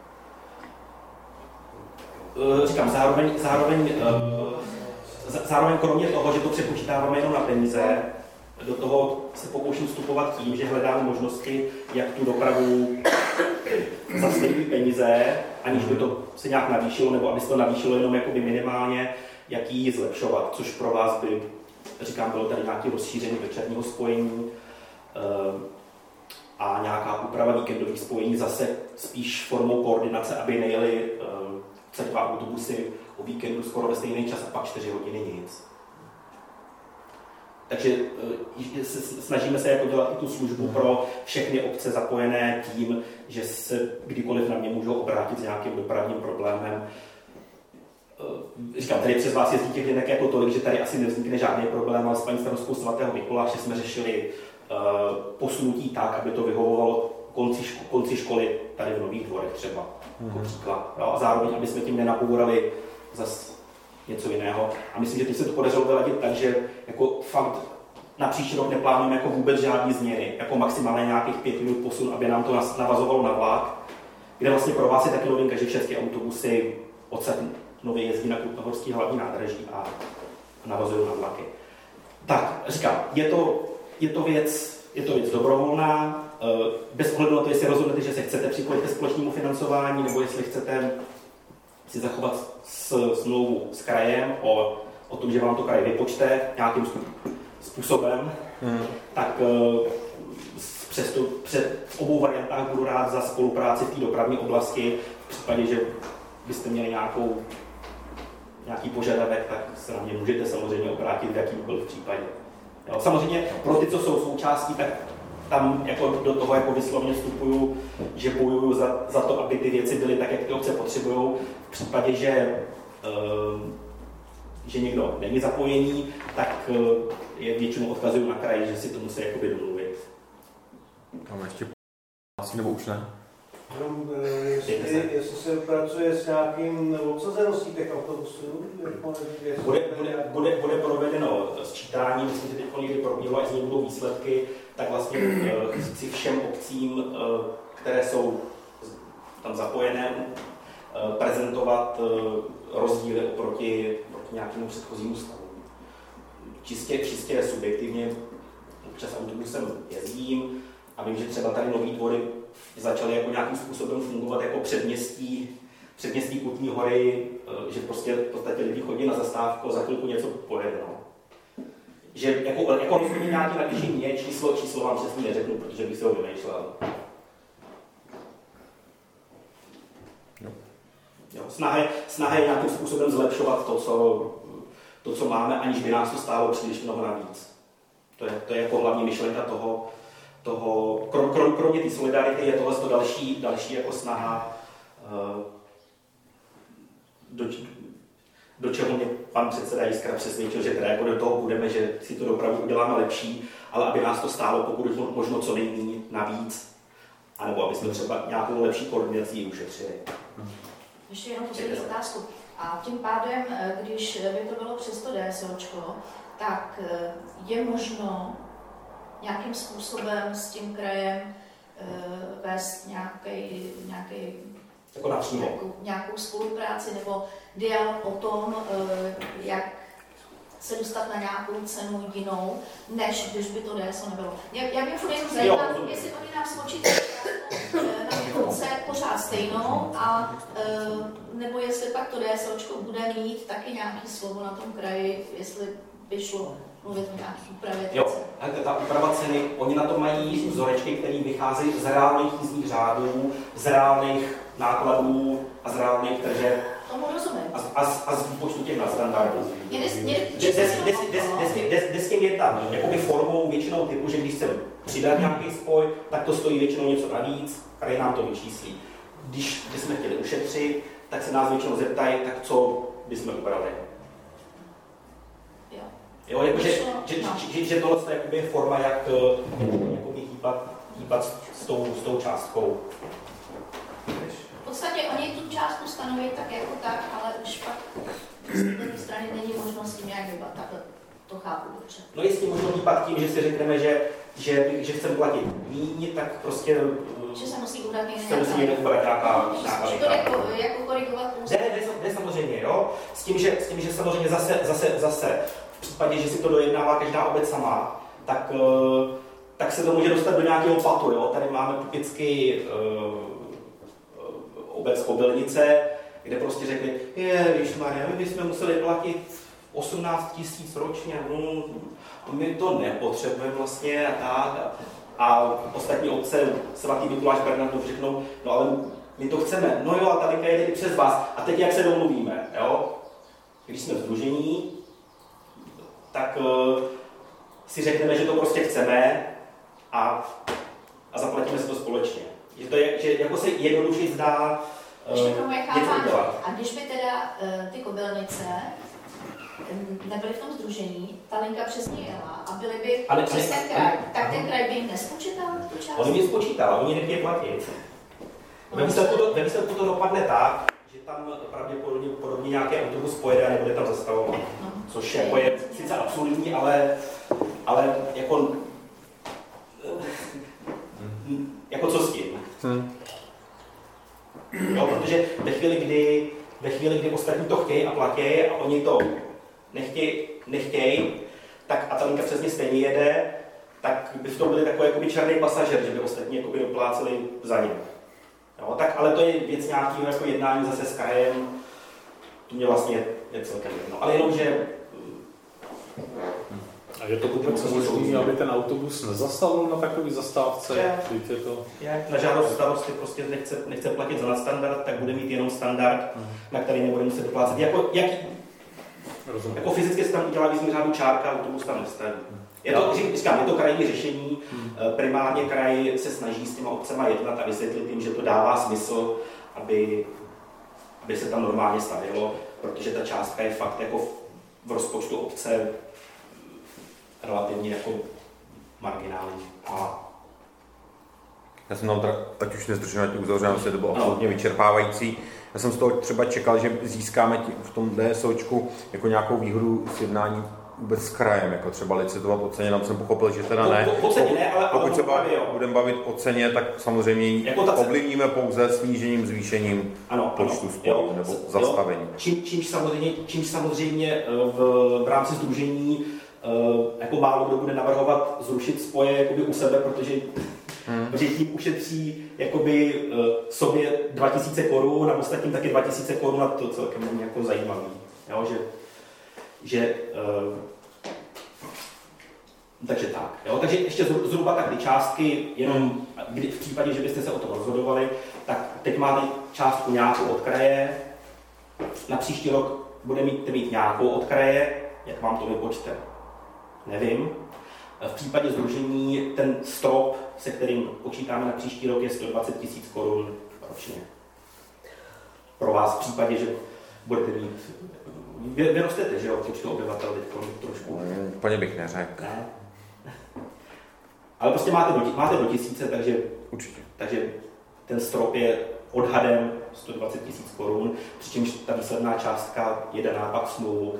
Říkám, zároveň kromě toho, že to přepočítáváme jenom na peníze, do toho se pokouším vstupovat tím, že hledám možnosti, jak tu dopravu zastavit peníze, aniž by to se nějak navýšilo, nebo aby se to navýšilo jenom jakoby minimálně, jak ji zlepšovat, což pro vás by, říkám, bylo tady nějaké rozšíření večerního spojení a nějaká úprava víkendových spojení zase spíš formou koordinace, aby nejeli celé 2 autobusy o víkendu skoro ve stejný čas a pak 4 hodiny nic. Takže snažíme se jako dělat i tu službu pro všechny obce zapojené tím, že se kdykoliv na mě můžou obrátit s nějakým dopravním problémem. Říkám, tady přes vás jezdí těch linek jako tolik, že tady asi nevznikne žádný problém, ale s paní starostkou svatého Mikuláše jsme řešili posunutí tak, aby to vyhovovalo konci školy tady v Nových Dvorech třeba, jako příklad. A zároveň, aby jsme tím nenabourali zase něco jiného. A myslím, že teď se to podařilo vyladit tak, že jako fakt na příští rok neplánujeme jako vůbec žádný změny, jako maximálně nějakých 5 minut posun, aby nám to navazovalo na vlak, kde vlastně pro vás je taky novinka, že všechny autobusy odsaď nově jezdí na Krutohorský hlavní nádraží a navazují na vlaky. Tak, říkám, je to věc dobrovolná, bez ohledu na to, jestli rozhodnete, že se chcete připojit ke společnému financování, nebo jestli chcete si zachovat smlouvu s krajem o tom, že vám to kraj vypočte nějakým způsobem, tak před obou variantách budu rád za spolupráci v té dopravní oblasti. V případě, že byste měli nějaký požadavek, tak se na mě můžete samozřejmě obrátit v jakýmkoliv případě. Jo, samozřejmě pro ty, co jsou součástí, tak tam jako do toho jako vyslovně vstupuju, že bojuju za to, aby ty věci byly tak, jak ty obce potřebují. V případě, že někdo není zapojený, tak je většinou odkazuju na kraj, že si to musí jakoby domluvit. Máme ještě nebo už ne? Jestli se pracuje s nějakým obsazeností těch autobusů? Bude provedeno sčítání, myslím, že teď někdy probíhalo, až z něj budou výsledky, tak vlastně chci všem obcím, které jsou tam zapojené, prezentovat rozdíly oproti nějakému předchozímu stavu. Čistě subjektivně občas autobusem jezdím a vím, že třeba tady Nový Dvory začaly jako nějakým způsobem fungovat jako předměstí Kutní Hory, že prostě v podstatě lidi chodí na zastávku a za chvilku něco pojede. No. Že jako rozhodně nějaké navýšení je, číslo vám přesně neřeknu, protože bych si ho vymýšlel. Jo, snaha je nějakým způsobem zlepšovat to, co máme, aniž by nás to stálo příliš mnoho navíc. To je jako hlavní myšlenka toho kromě té solidarity je tohle další jako snaha, do čeho mě pan předseda Jiskra přesvědčil, že teda jako do toho budeme, že si to dopravu uděláme lepší, ale aby nás to stálo pokud možno co nejméně navíc, anebo aby jsme třeba nějakou lepší koordinací ušetřili. Ještě jenom poslední otázku. A tím pádem, když by to bylo přes to DSOčko, tak je možno nějakým způsobem s tím krajem vést nějakou spolupráci nebo dialog o tom, jak se dostat na nějakou cenu jinou, než když by to DSO nebylo. Já bych furt jenom zajímala, jestli oni nám spočítají na konce pořád stejnou, a nebo jestli pak to DSOčko bude mít taky nějaký slovo na tom kraji, jestli by šlo mluvit o nějaký úpravě. Jo, ta úprava ceny, oni na to mají vzorečky, které vycházejí z reálných jízdních řádů, z reálných nákladů a z reálných tržeb. Tomu rozumím. A z výpočtu těch nadstandardů. Jde s tím jedna jakoby formou většinou typu, že když chcem přidat nějaký spoj, tak to stojí většinou něco navíc, kraj nám to vyčíslí. Když jsme chtěli ušetřit, tak se nás většinou zeptají, tak co bychom ubrali. Jo, že tohle je forma, jak hýbat s tou částkou. V podstatě oni tu částku stanoví tak jako tak, ale už pak z té strany není možnost tím nějak hýbat, takhle to chápu dobře. No jestli možno hýbat tím, že si řekneme, že chceme platit míň, tak prostě že se musí ubrat nějaká jako korigovat pouze. Ne, samozřejmě, jo. S tím, že samozřejmě zase v případě, že si to dojednává každá obec sama, tak se to může dostat do nějakého patu, jo. Tady máme typicky obec Kobylnice, kde prostě řekli, ježišmarja, my bychom museli platit 18 000 ročně, my to nepotřebujeme vlastně a tak. A ostatní otce, svatý Mikuláš Bernardov, řeknou, no ale my to chceme, no jo, a ta linka jede i přes vás. A teď jak se domluvíme, jo? Když jsme v sdružení, tak si řekneme, že to prostě chceme a zaplatíme si to společně. Že jako se jednoduše zdá něco dělat. A když by teda ty Kobylnice nebyly v tom sdružení, ta linka přesně jela a byly by přes ten kraj, tak ten kraj by jim nespočítal tu část? On jim spočítal, oni nechtějí platit. Ve výsledku to dopadne tak, že tam pravděpodobně nějaký autobus pojede a nebude tam zastavovat. Což jako je sice absurdní, ale jako co s tím? Jo, protože ve chvíli, kdy ostatní to chtějí a platí a oni to nechtějí, tak a ta linka přesně stejně jede, tak by v tom byli takový jakoby černý pasažer, že by ostatní jakoby dopláceli za ně. Jo, tak, ale to je věc nějakého jako jednání zase s krajem, to mě vlastně je celkem jedno. Ale jenom, že... A je to vůbec možný, aby ten autobus nezastavil na takové zastávce? Je. Na žádost starosty prostě nechce platit za nadstandard, tak bude mít jenom standard, na který nebude muset doplácet. Jako fyzicky se tam udělá v jízdním řádu čárka, autobus tam nestaví. Je to krajní řešení, primárně kraj se snaží s těma obcema jednat a vysvětlit jim, že to dává smysl, aby se tam normálně stavilo, protože ta částka je fakt jako v rozpočtu obce relativně jako marginální. Já jsem tam ať už nezdržím, uzavřenám se, to bylo absolutně vyčerpávající. Já jsem z toho třeba čekal, že získáme v tom DSOčku jako nějakou výhodu s jednání vůbec s krajem, jako třeba licitovat o ceně, tam jsem pochopil, že teda ne. Pokud se budeme bavit o ceně, tak samozřejmě jako ovlivníme pouze snížením, zvýšením počtu sporů nebo zastavení. Čímž samozřejmě v rámci sdružení jako málo kdo bude navrhovat zrušit spoje jakoby u sebe, protože tím ušetří jakoby sobě 2000 korun a ostatním taky 2000 korun a to celkem není jako zajímavý. Jo, takže tak. Jo? Takže ještě zhruba tak ty částky, jenom v případě, že byste se o tom rozhodovali, tak teď máte částku nějakou od kraje, na příští rok budete mít nějakou od kraje, jak vám to vypočte, nevím. V případě sdružení ten strop, se kterým počítáme na příští rok, je 120 000 korun ročně. Pro vás v případě, že budete mít... Vy rostete, že jo, počtu obyvatel teď trošku? Úplně bych neřekl. Ne? Ale prostě máte do 1000, takže... Určitě. Takže ten strop je odhadem 120 000 korun, přičemž ta výsledná částka je daná pak smlouvu,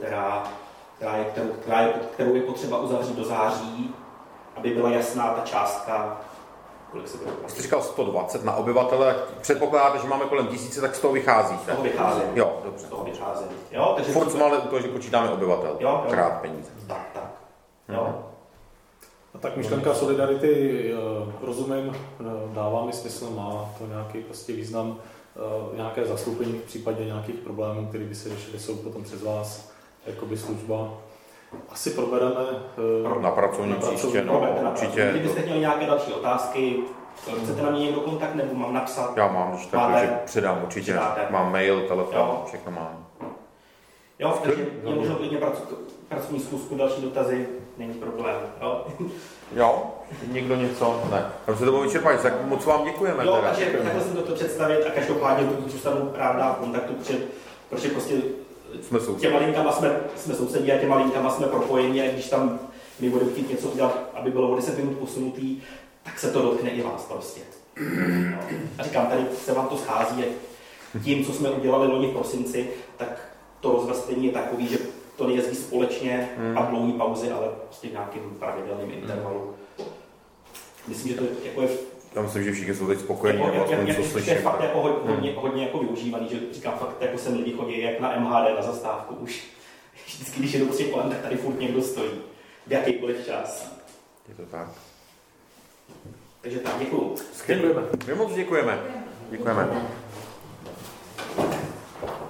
kterou je potřeba uzavřít do září, aby byla jasná ta částka, kolik se bude. Jste říkal 120 na obyvatele, předpokládáte, že máme kolem 1000, tak z toho vychází. Z toho vycházím. Jo, dobře. Z toho vycházím. Jo, takže furt jsme ale u toho, že počítáme obyvatel, jo. Krát peníze. Tak. Jo. A tak myšlenka solidarity, rozumím, dává mi smysl, má to nějaký prostě význam, nějaké zastoupení v případě nějakých problémů, které by se řešily, jsou potom přes vás, jakoby služba. Asi probereme na pracovní příště, určitě. Kdybyste měli nějaké další otázky, chcete na mě někdo kontakt, nebo mám napsat? Já mám, když tak, že předám určitě. Mám mail, telefon, všechno mám. Jo, takže je možno klidně pracovní schůzku, další dotazy, není problém. Jo, někdo něco? Ne. Tam se to bylo vyčerpávající, tak moc vám děkujeme. Jo, takže takhle jsem to představit a každopádně zůstanu rád dát kontaktu, protože prostě těma linkama jsme sousedí a těma linkama jsme propojeni a když tam my budeme chtít něco udělat, aby bylo o 10 minut posunutý, tak se to dotkne i vás prostě. No. A říkám, tady se vám to schází tím, co jsme udělali loni v prosinci, tak to rozvrstvění je takový, že to nejezdí společně a dlouhý pauzy, ale prostě v nějakým pravidelným intervalu. Myslím, že to jako je... Já myslím, že všichni jsou teď spokojení, co slyším. Je fakt jako hodně jako využívaný, že říkám fakt, jako sem lidi chodí jak na MHD, na zastávku už. Vždycky, když jedu prostě kolem, tak tady furt někdo stojí. V jakýkoliv čas. Je to tak. Takže tak, děkuju. Děkujeme. My moc děkujeme. Děkujeme.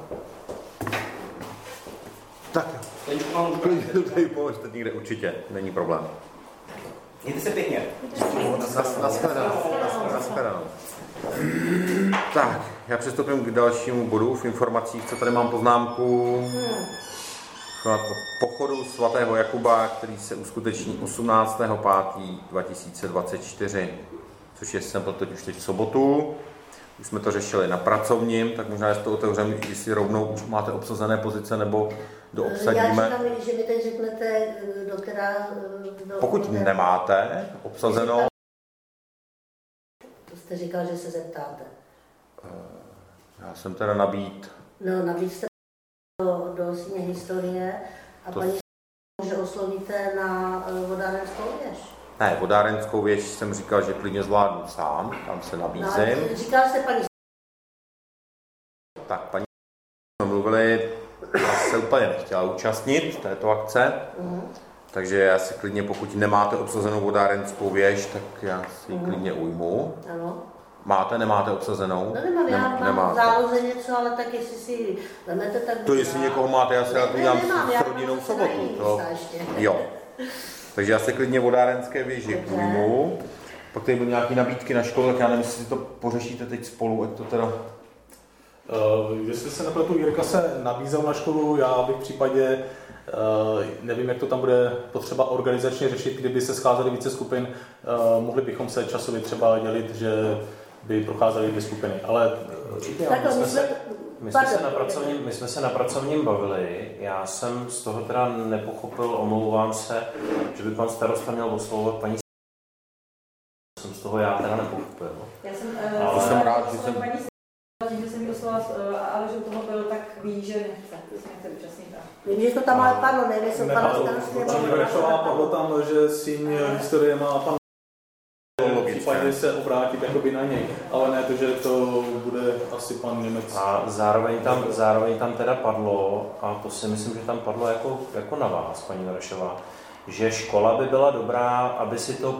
Tak jo. Klidně to tady položte někde určitě, není problém. Mějte se pěkně. Nashledanou. Tak, já přistoupím k dalšímu bodu v informacích, co tady mám poznámku. O pochodu svatého Jakuba, který se uskuteční 18.5.2024, což je jsem to teď už teď v sobotu. Už jsme to řešili na pracovním, tak možná, jestli to otevřeme, jestli rovnou už máte obsazené pozice, nebo doobsadíme. Já čekám, že mi teď řeknete, do která... Pokud nemáte obsazeno... To jste říkal, že se zeptáte. Já jsem teda nabít... No, nabít jste do síně historie a paní že oslovíte na vodárenskou věž. Ne, vodárenskou věž jsem říkal, že klidně zvládnu sám, tam se nabízím. No, říkal jste paní... Tak, paní jsme mluvili, já se úplně nechtěla účastnit této akce, takže já si klidně, pokud nemáte obsazenou vodárenskou věž, tak já si ji klidně ujmu. Ano. Máte, nemáte obsazenou? No nemám, já mám v záloze něco, ale tak jestli si vezmete, tak... To jestli někoho máte, já si to udělám s rodinou v sobotu. To... Jo. Takže já si klidně vodárenské věži ujmu. Pak tady byly nějaké nabídky na školu, tak já nevím, jestli to pořešíte teď spolu, jak to teda... Jestli se nepletu, Jirka se nabízel na školu, já bych v případě, nevím, jak to tam bude potřeba organizačně řešit, kdyby se scházely více skupin, mohli bychom se časově třeba dělit, že by procházely 2 skupiny, ale určitě my jsme se na pracovním bavili, já jsem z toho teda nepochopil, omlouvám se, že by pan starosta měl oslovovat paní jsem z toho já teda nepochopil. Já jsem rád, že jsem... Tím, že jsem jí oslovala, ale že u toho byl, tak ví, že nechce účastnit. Vím, že to tam ale padlo, nevím, jestli to pana starostě padlo tam, že síň historie má pan v případě se obrátit jakoby na něj, ale ne to, že to bude asi pan Němec. A zároveň tam teda padlo, a to si myslím, že tam padlo jako na vás, paní Varešová, že škola by byla dobrá, aby si to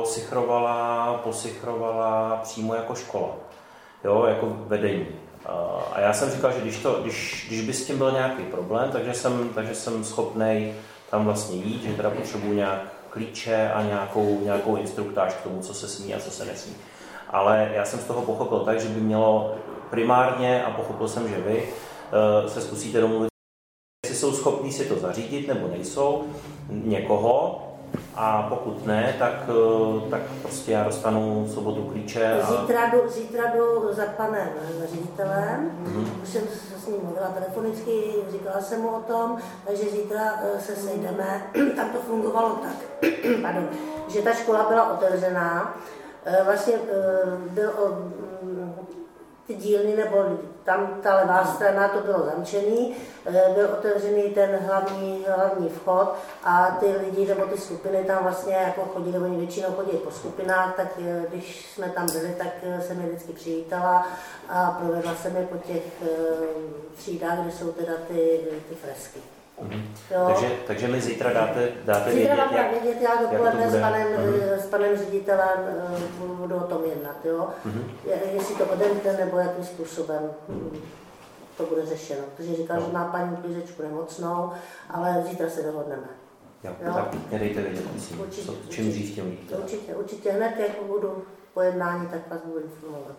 posichrovala přímo jako škola. Jo, jako vedení. A já jsem říkal, že když by s tím byl nějaký problém, takže jsem schopnej tam vlastně jít, že teda potřebuji nějak klíče a nějakou instruktáž k tomu, co se smí a co se nesmí. Ale já jsem z toho pochopil tak, že by mělo primárně, a pochopil jsem, že vy se zkusíte domluvit, jestli jsou schopní si to zařídit nebo nejsou někoho, a pokud ne, tak prostě já dostanu v sobotu klíče. A... Zítra jdu za panem ředitelem, už jsem se s ním mluvila telefonicky, říkala jsem mu o tom, takže zítra se sejdeme. Tam to fungovalo tak, že ta škola byla otevřená, vlastně byl ty dílny, nebo tam ta levá strana, to bylo zamčený, byl otevřený ten hlavní vchod a ty lidi nebo ty skupiny tam vlastně jako chodili, oni většinou chodili po skupinách, tak když jsme tam byli, tak jsem je vždycky přivítala a provedla jsem je po těch třídách, kde jsou teda ty fresky. Takže mi zítra dáte vědět, já dopoledne s panem ředitelem budu o tom jednat, jo? Jestli to odemkne nebo jakým způsobem to bude řešeno. Protože říkal, že má paní klízečku nemocnou, ale zítra se dohodneme. Jo? Tak mě dejte vědět, čím dřív tím líp. Určitě hned, jak budu po jednání, tak vás budu informovat.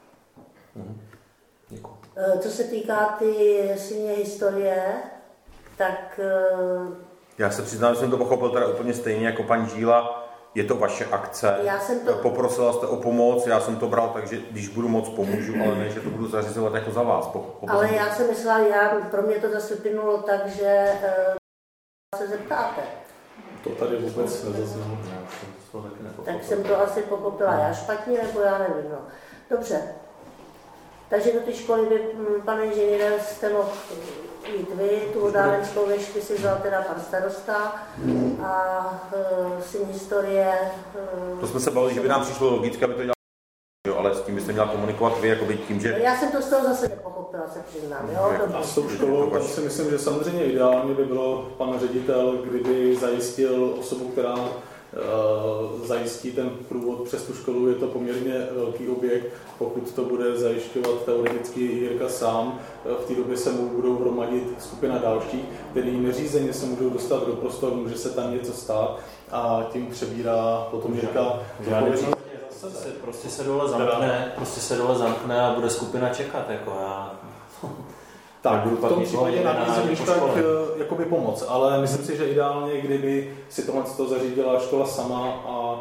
Děkuji. Co se týká ty síně historie, tak... Já se přiznám, že jsem to pochopil teda úplně stejně jako paní Žíla. Je to vaše akce, poprosila jste o pomoc, já jsem to bral, takže když budu moc pomůžu, ale ne, že to budu zařizovat jako za vás. Ale já jsem myslela, pro mě to zase vyplynulo tak, že se zeptáte. To tady vůbec nezaznělo. Tak jsem to asi pochopila já špatně, nebo já nevím. No. Dobře. Takže do té školy by, pane inženýre, jste mohl jít vy, tu vodárenskou věž by si vzal teda pan starosta a syn historie... To jsme se bavili, že by nám přišlo logicky, aby to dělal, ale s tím byste měla komunikovat vy, jakoby tím, že... Já jsem to z toho zase nepochopila, se přiznám, jo? A s tou školou tam si myslím, že samozřejmě ideálně by bylo pan ředitel, kdyby zajistil osobu, která zajistí ten průvod přes tu školu. Je to poměrně velký objekt, pokud to bude zajišťovat teoreticky Jirka sám. V té době se mu budou hromadit skupina dalších, který neřízeně se můžou dostat do prostoru, může se tam něco stát a tím přebírá potom Jirka. Prostě se dole zamkne a bude skupina čekat. Jako já. Tak, v tom případě nabízím když tak jakoby pomoc, ale myslím si, že ideálně, kdyby si to zařídila škola sama a...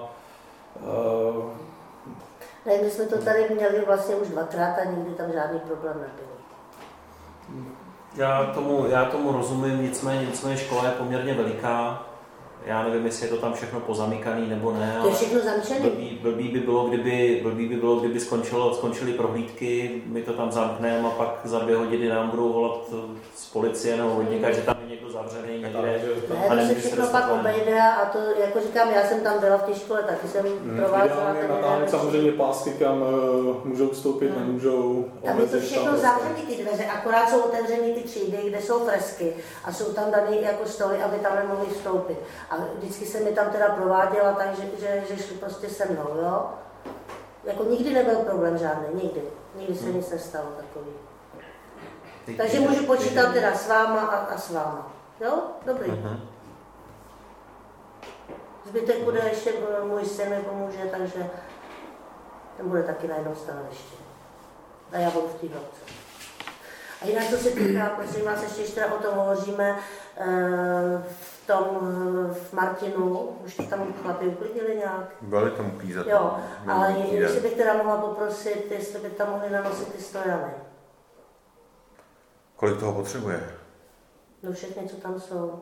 Ne, my jsme to tady měli vlastně už 2krát a nikdy tam žádný problém nebyl. Já tomu rozumím, nicméně škola je poměrně veliká. Já nevím, jestli je to tam všechno pozamykaný nebo ne. To je všechno zamčený. Blbý by bylo, kdyby skončily prohlídky, my to tam zamkneme a pak za 2 hodiny nám budou volat z policie nebo hodníka, že tam je někdo zavřený někde. Ne, to se všechno pak obejde a to, jako říkám, já jsem tam byla v té škole, taky jsem provázela. Ideálně samozřejmě pásky, kam můžou vstoupit, nemůžou. Tam je to všechno zavřený ty dveře, akorát jsou otevřený ty třídy, kde jsou fresky a jsou tam daný jako stoly, aby tam nemohli vstoupit. A vždycky se mi tam teda prováděla tak, že šli prostě se mnou, jo. Jako nikdy nebyl problém žádný, nikdy. Nikdy se nic nestalo takový. Takže můžu počítat teda s váma a s váma. Jo? Dobrý. Zbytek bude ještě, můj syn mi pomůže, takže ten bude taky na jednom stanovišti. A já budu v té hlavce. A jinak to se týká, prosím vás, ještě když teda o tom hovoříme, v Martinu, už tam chlapi uklidili nějak. Byli tam uklízet. Jo, ale jestli bych teda mohla poprosit, jestli by tam mohli nanosit ty stojany. Kolik toho potřebuje? No všechny, co tam jsou.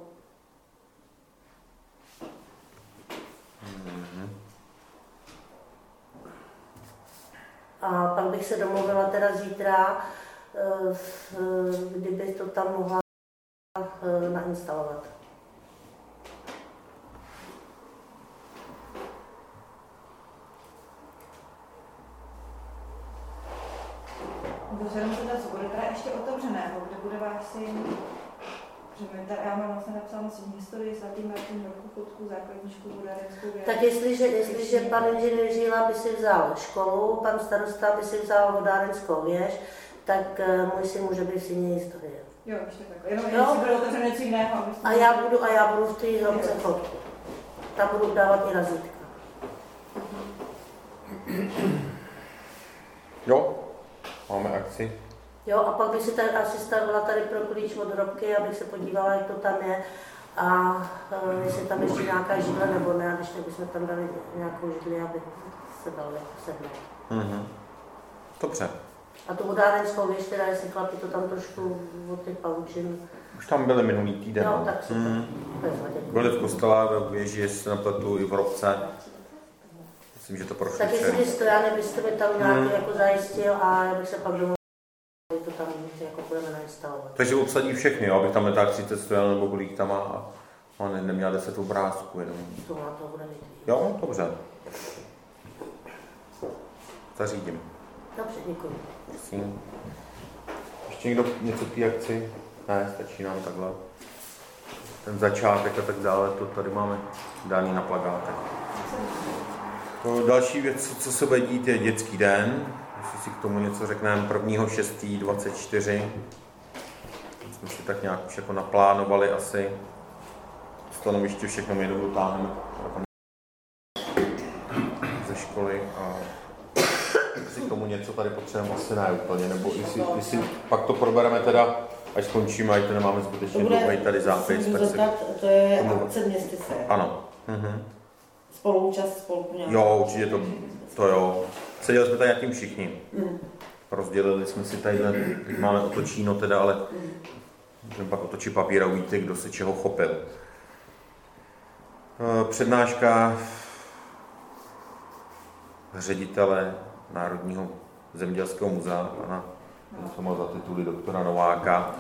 A pak bych se domluvila teda zítra, kdyby to tam mohla nainstalovat. Dozvědom se teda, co bude teda ještě otevřeného, kde bude váš syn, já mám vlastně napsáno svým historii, svatý Martin, velkou fotku, základní školu, vodárenskou věc. Tak jestliže pan inženýr Žíla by si vzal školu, pan starosta by si vzal vodárenskou věž, tak můj syn může být v syně historie. Jo, ještě takhle. Jenom jestli bude otevřené něco jiného. A já budu v té hrobce fotku. Tam budu dávat i razítka. Jo, máme akci. Jo, a pak bych si tady asi stavila tady pro klíč od hrobky, abych se podívala, jak to tam je. A jestli tam ještě nějaká židle nebo ne, a když tak bychom tam dali nějakou židli, aby se dalo sednout. Dobře. A tu vodárenskou věž, teda jestli chlapi to tam trošku od těch pavučin. Už tam byli minulý týden. Jo, tak super. Byli v kostele, ve věži, jestli napletu i v hrobce. Myslím, že to prošlo. Tak jestli ty stojany byste mi tam nějaký jako zajistil a já bych se pak domluvil, to tam jako budeme nainstalovat. Takže obsadí všechny, jo, abych tam netáhl 30 stojan nebo kolik tam má. A neměla 10 obrázků jenom. To bude mít. Jo, dobře. Zařídím. Dobře, děkuji. Prosím. Ještě někdo něco k té akci? Ne, stačí nám takhle. Ten začátek a tak dále, to tady máme daný na plakátech. Další věc, co se bude dít, je dětský den. Jestli si k tomu něco řekneme, 1.6.24. Jsme si tak nějak už jako naplánovali asi. Stanoviště všechno my dotáhneme ze školy a si k tomu něco tady potřebujeme asi ne úplně, nebo jestli pak to probereme teda, až skončíme, ať to nemáme zbytečně dlouhý tady zápis. Tak zeptat, to je akce městyse. Ano. Spoluúčast, spolupracování. Jo, určitě to jo. Seděli jsme tady nad tím všichni. Rozdělili jsme si tady, teď máme otočíno teda, ale můžeme pak otočit papír a uvidíte, kdo se čeho chopil. Přednáška ředitele Národního zemědělského muzea, pana, to má za tituly doktora Nováka,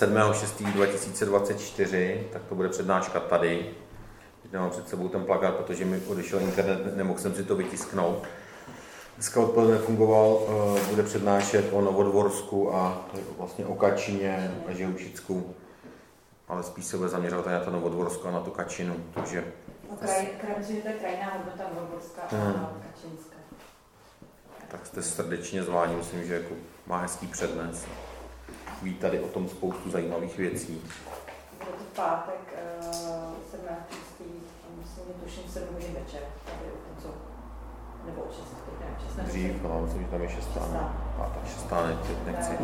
7.6.2024, tak to bude přednáška tady. Teď nemám před sebou ten plakát, protože mi odešel internet, nemohl jsem si to vytisknout. Dneska odpoledne fungoval, bude přednášet o Novodvorsku a vlastně o Kačině a Žehušicku, ale spíš se bude zaměřovat na to Novodvorsko a na tu Kačinu, takže Myslím, že to je krajná hodnota Novoborská a Kačinská. Tak jste srdečně zváni, myslím, že jako má hezký přednes. Ví tady o tom spoustu zajímavých věcí. Bude to v pátek 17. myslím, že tuším 7 hodin večer. Tady o tom, co... Nebo o 6. Dřív, ale myslím, že tam je 6. A tak 6. nechci.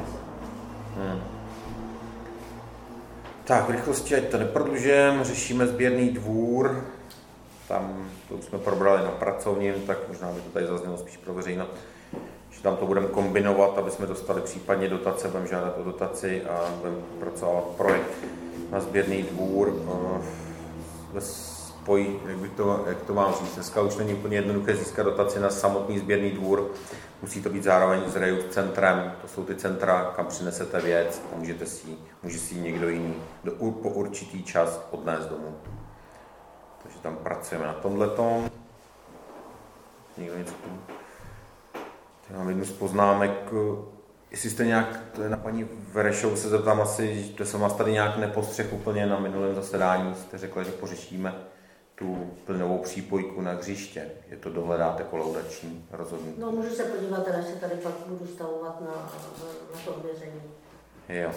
Tak, v rychlosti, ať to neprodlužujeme, řešíme sběrný dvůr. Tam to už jsme probrali na pracovním, tak možná by to tady zaznělo spíš pro veřejnost, že tam to budeme kombinovat, aby jsme dostali případně dotace, budeme žádat o dotaci a budeme pracovat projekt na sběrný dvůr. Ve spoji, jak to mám říct, dneska už není úplně jednoduché získat dotaci na samotný sběrný dvůr. Musí to být zároveň s reuse centrem, to jsou ty centra, kam přinesete věc a může si ji někdo jiný po určitý čas odnést domů. Takže tam pracujeme na tomhletom. Někdo něco tu. Já mám jednu z poznámek. Jestli jste nějak, to je na paní Verešovou, se zeptám asi, že jsem vás tady nějak nepostřeh úplně na minulém zasedání. Jste řekla, že pořešíme tu plynovou přípojku na hřiště. Je to dohledáte kolaudační rozhodnutí? No, můžu se podívat, až se tady pak budu stavovat na to ověření. Jo.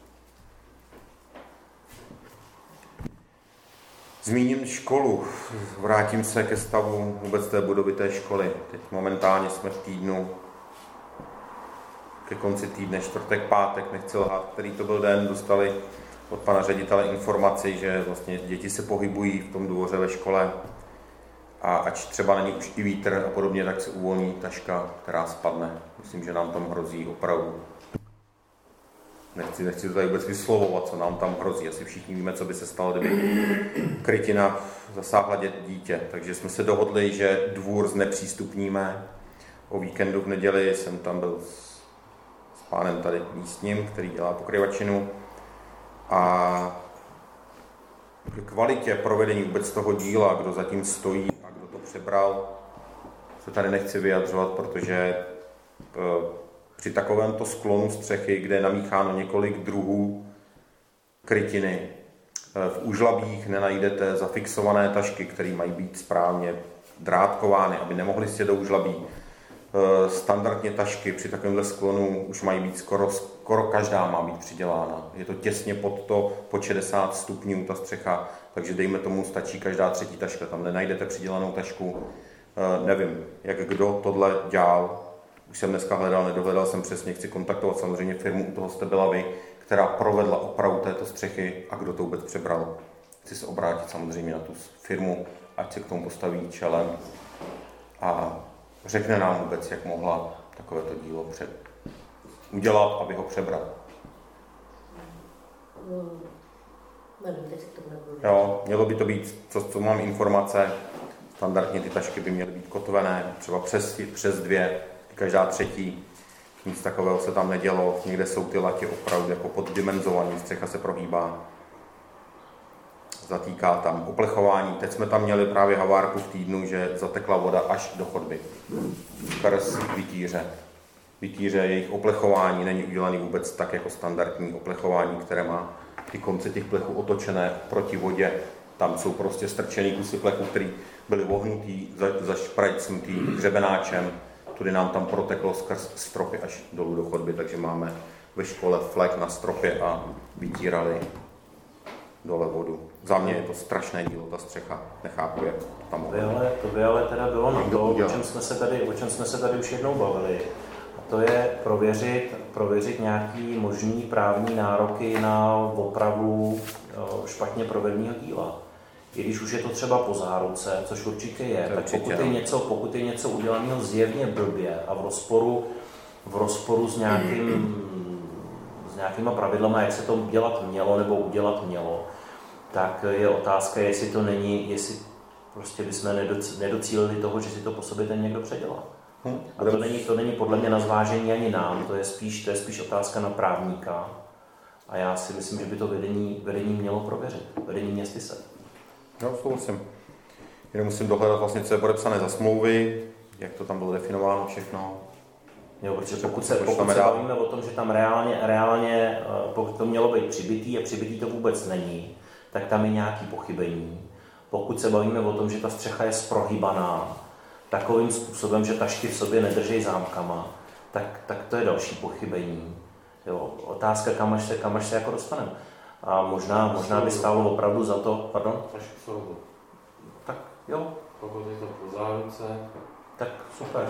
Zmíním školu. Vrátím se ke stavu vůbec té budovy té školy. Teď momentálně jsme v týdnu, ke konci týdne, čtvrtek, pátek, nechci lhát, který to byl den, dostali od pana ředitele informaci, že vlastně děti se pohybují v tom dvoře ve škole a ač třeba není už i vítr a podobně, tak se uvolní taška, která spadne. Myslím, že nám tam hrozí opravdu. Nechci to tady vůbec vyslovovat, co nám tam hrozí. Asi všichni víme, co by se stalo, kdyby krytina zasáhla dítě. Takže jsme se dohodli, že dvůr znepřístupníme. O víkendu v neděli jsem tam byl s pánem tady místním, který dělá pokryvačinu. A k kvalitě provedení vůbec toho díla, kdo zatím stojí a kdo to přebral, se tady nechci vyjadřovat, protože při takovémto sklonu střechy, kde je namícháno několik druhů krytiny, v úžlabích nenajdete zafixované tašky, které mají být správně drátkovány, aby nemohly sjet do úžlabí. Standardně tašky při takovémhle sklonu už mají být skoro každá má být přidělána. Je to těsně pod 60 stupňů ta střecha, takže dejme tomu stačí každá třetí taška. Tam nenajdete přidělanou tašku. Nevím, jak kdo tohle dělal. Už jsem dneska hledal, nedohledal jsem přesně, chci kontaktovat samozřejmě firmu, u toho jste byla vy, která provedla opravu této střechy a kdo to vůbec přebral. Chci se obrátit samozřejmě na tu firmu, ať se k tomu postaví čelem a řekne nám vůbec, jak mohla takovéto dílo udělat, aby ho přebral. Nevím, teď se to nebudu. Jo, mělo by to být, co mám informace, standardně ty tašky by měly být kotvené, třeba přes 2, každá třetí, nic takového se tam nedělo, někde jsou ty latě opravdu jako poddimenzované, střecha se prohýbá, zatýká tam oplechování. Teď jsme tam měli právě havárku v týdnu, že zatekla voda až do chodby, skrz vytíře. Vytíře, jejich oplechování není udělaný vůbec tak jako standardní oplechování, které má ty konce těch plechů otočené proti vodě. Tam jsou prostě strčený kusy plechu, který byly vohnutý, zašprajcnutý hřebenáčem. Tudy nám tam proteklo skrz stropy až dolů do chodby, takže máme ve škole flek na stropě a vytírali dole vodu. Za mě je to strašné dílo, ta střecha, nechápu, jak tam to by ale teda bylo na to, o čem jsme se tady už jednou bavili. A to je prověřit nějaký možný právní nároky na opravu špatně provedeného díla. I když už je to třeba po záruce, což určitě je, tak pokud je něco udělaného zjevně blbě a v rozporu s nějakýma pravidlama, jak se to dělat mělo nebo udělat mělo, tak je otázka, jestli prostě bychom nedocílili toho, že si to po sobě ten někdo předělá. A to není podle mě na zvážení ani nám, to je spíš otázka na právníka. A já si myslím, že by to vedení mělo prověřit, vedení městyse. Jo, souhlasím. Jenom musím dohledat vlastně, co je podepsané za smlouvy, jak to tam bylo definováno všechno. Jo, protože pokud se bavíme o tom, že tam reálně pokud to mělo být přibitý a přibitý to vůbec není, tak tam je nějaké pochybení. Pokud se bavíme o tom, že ta střecha je zprohybaná takovým způsobem, že tašky v sobě nedrží zámkama, tak to je další pochybení. Jo, otázka, kam až se jako dostaneme. A možná by stálo opravdu za to, pardon? Tak jo. Pokud je to po záruce, tak super.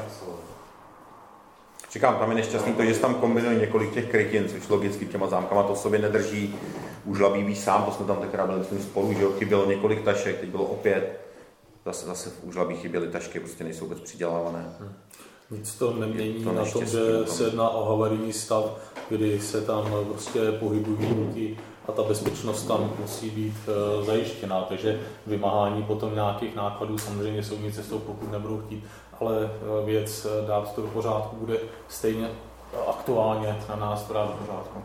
Říkám, tam je nešťastný to, že se tam kombinuje několik těch krytin, což logicky těma zámkama to v sobě nedrží. Už Labíbí sám, to jsme tam tenkrát byli myslím spolu, že jo, chybělo několik tašek, teď bylo opět. Zase v Úžlabí chyběly tašky, prostě nejsou vůbec přidělávané. Nic to nemění na tom, že se jedná o havarijní stav, kdy se tam prostě pohybují děti a ta bezpečnost tam musí být zajištěná, takže vymáhání potom nějakých nákladů samozřejmě soudní cestou, pokud nebudou chtít, ale věc dát to do pořádku bude stejně aktuálně na nás dát do pořádku.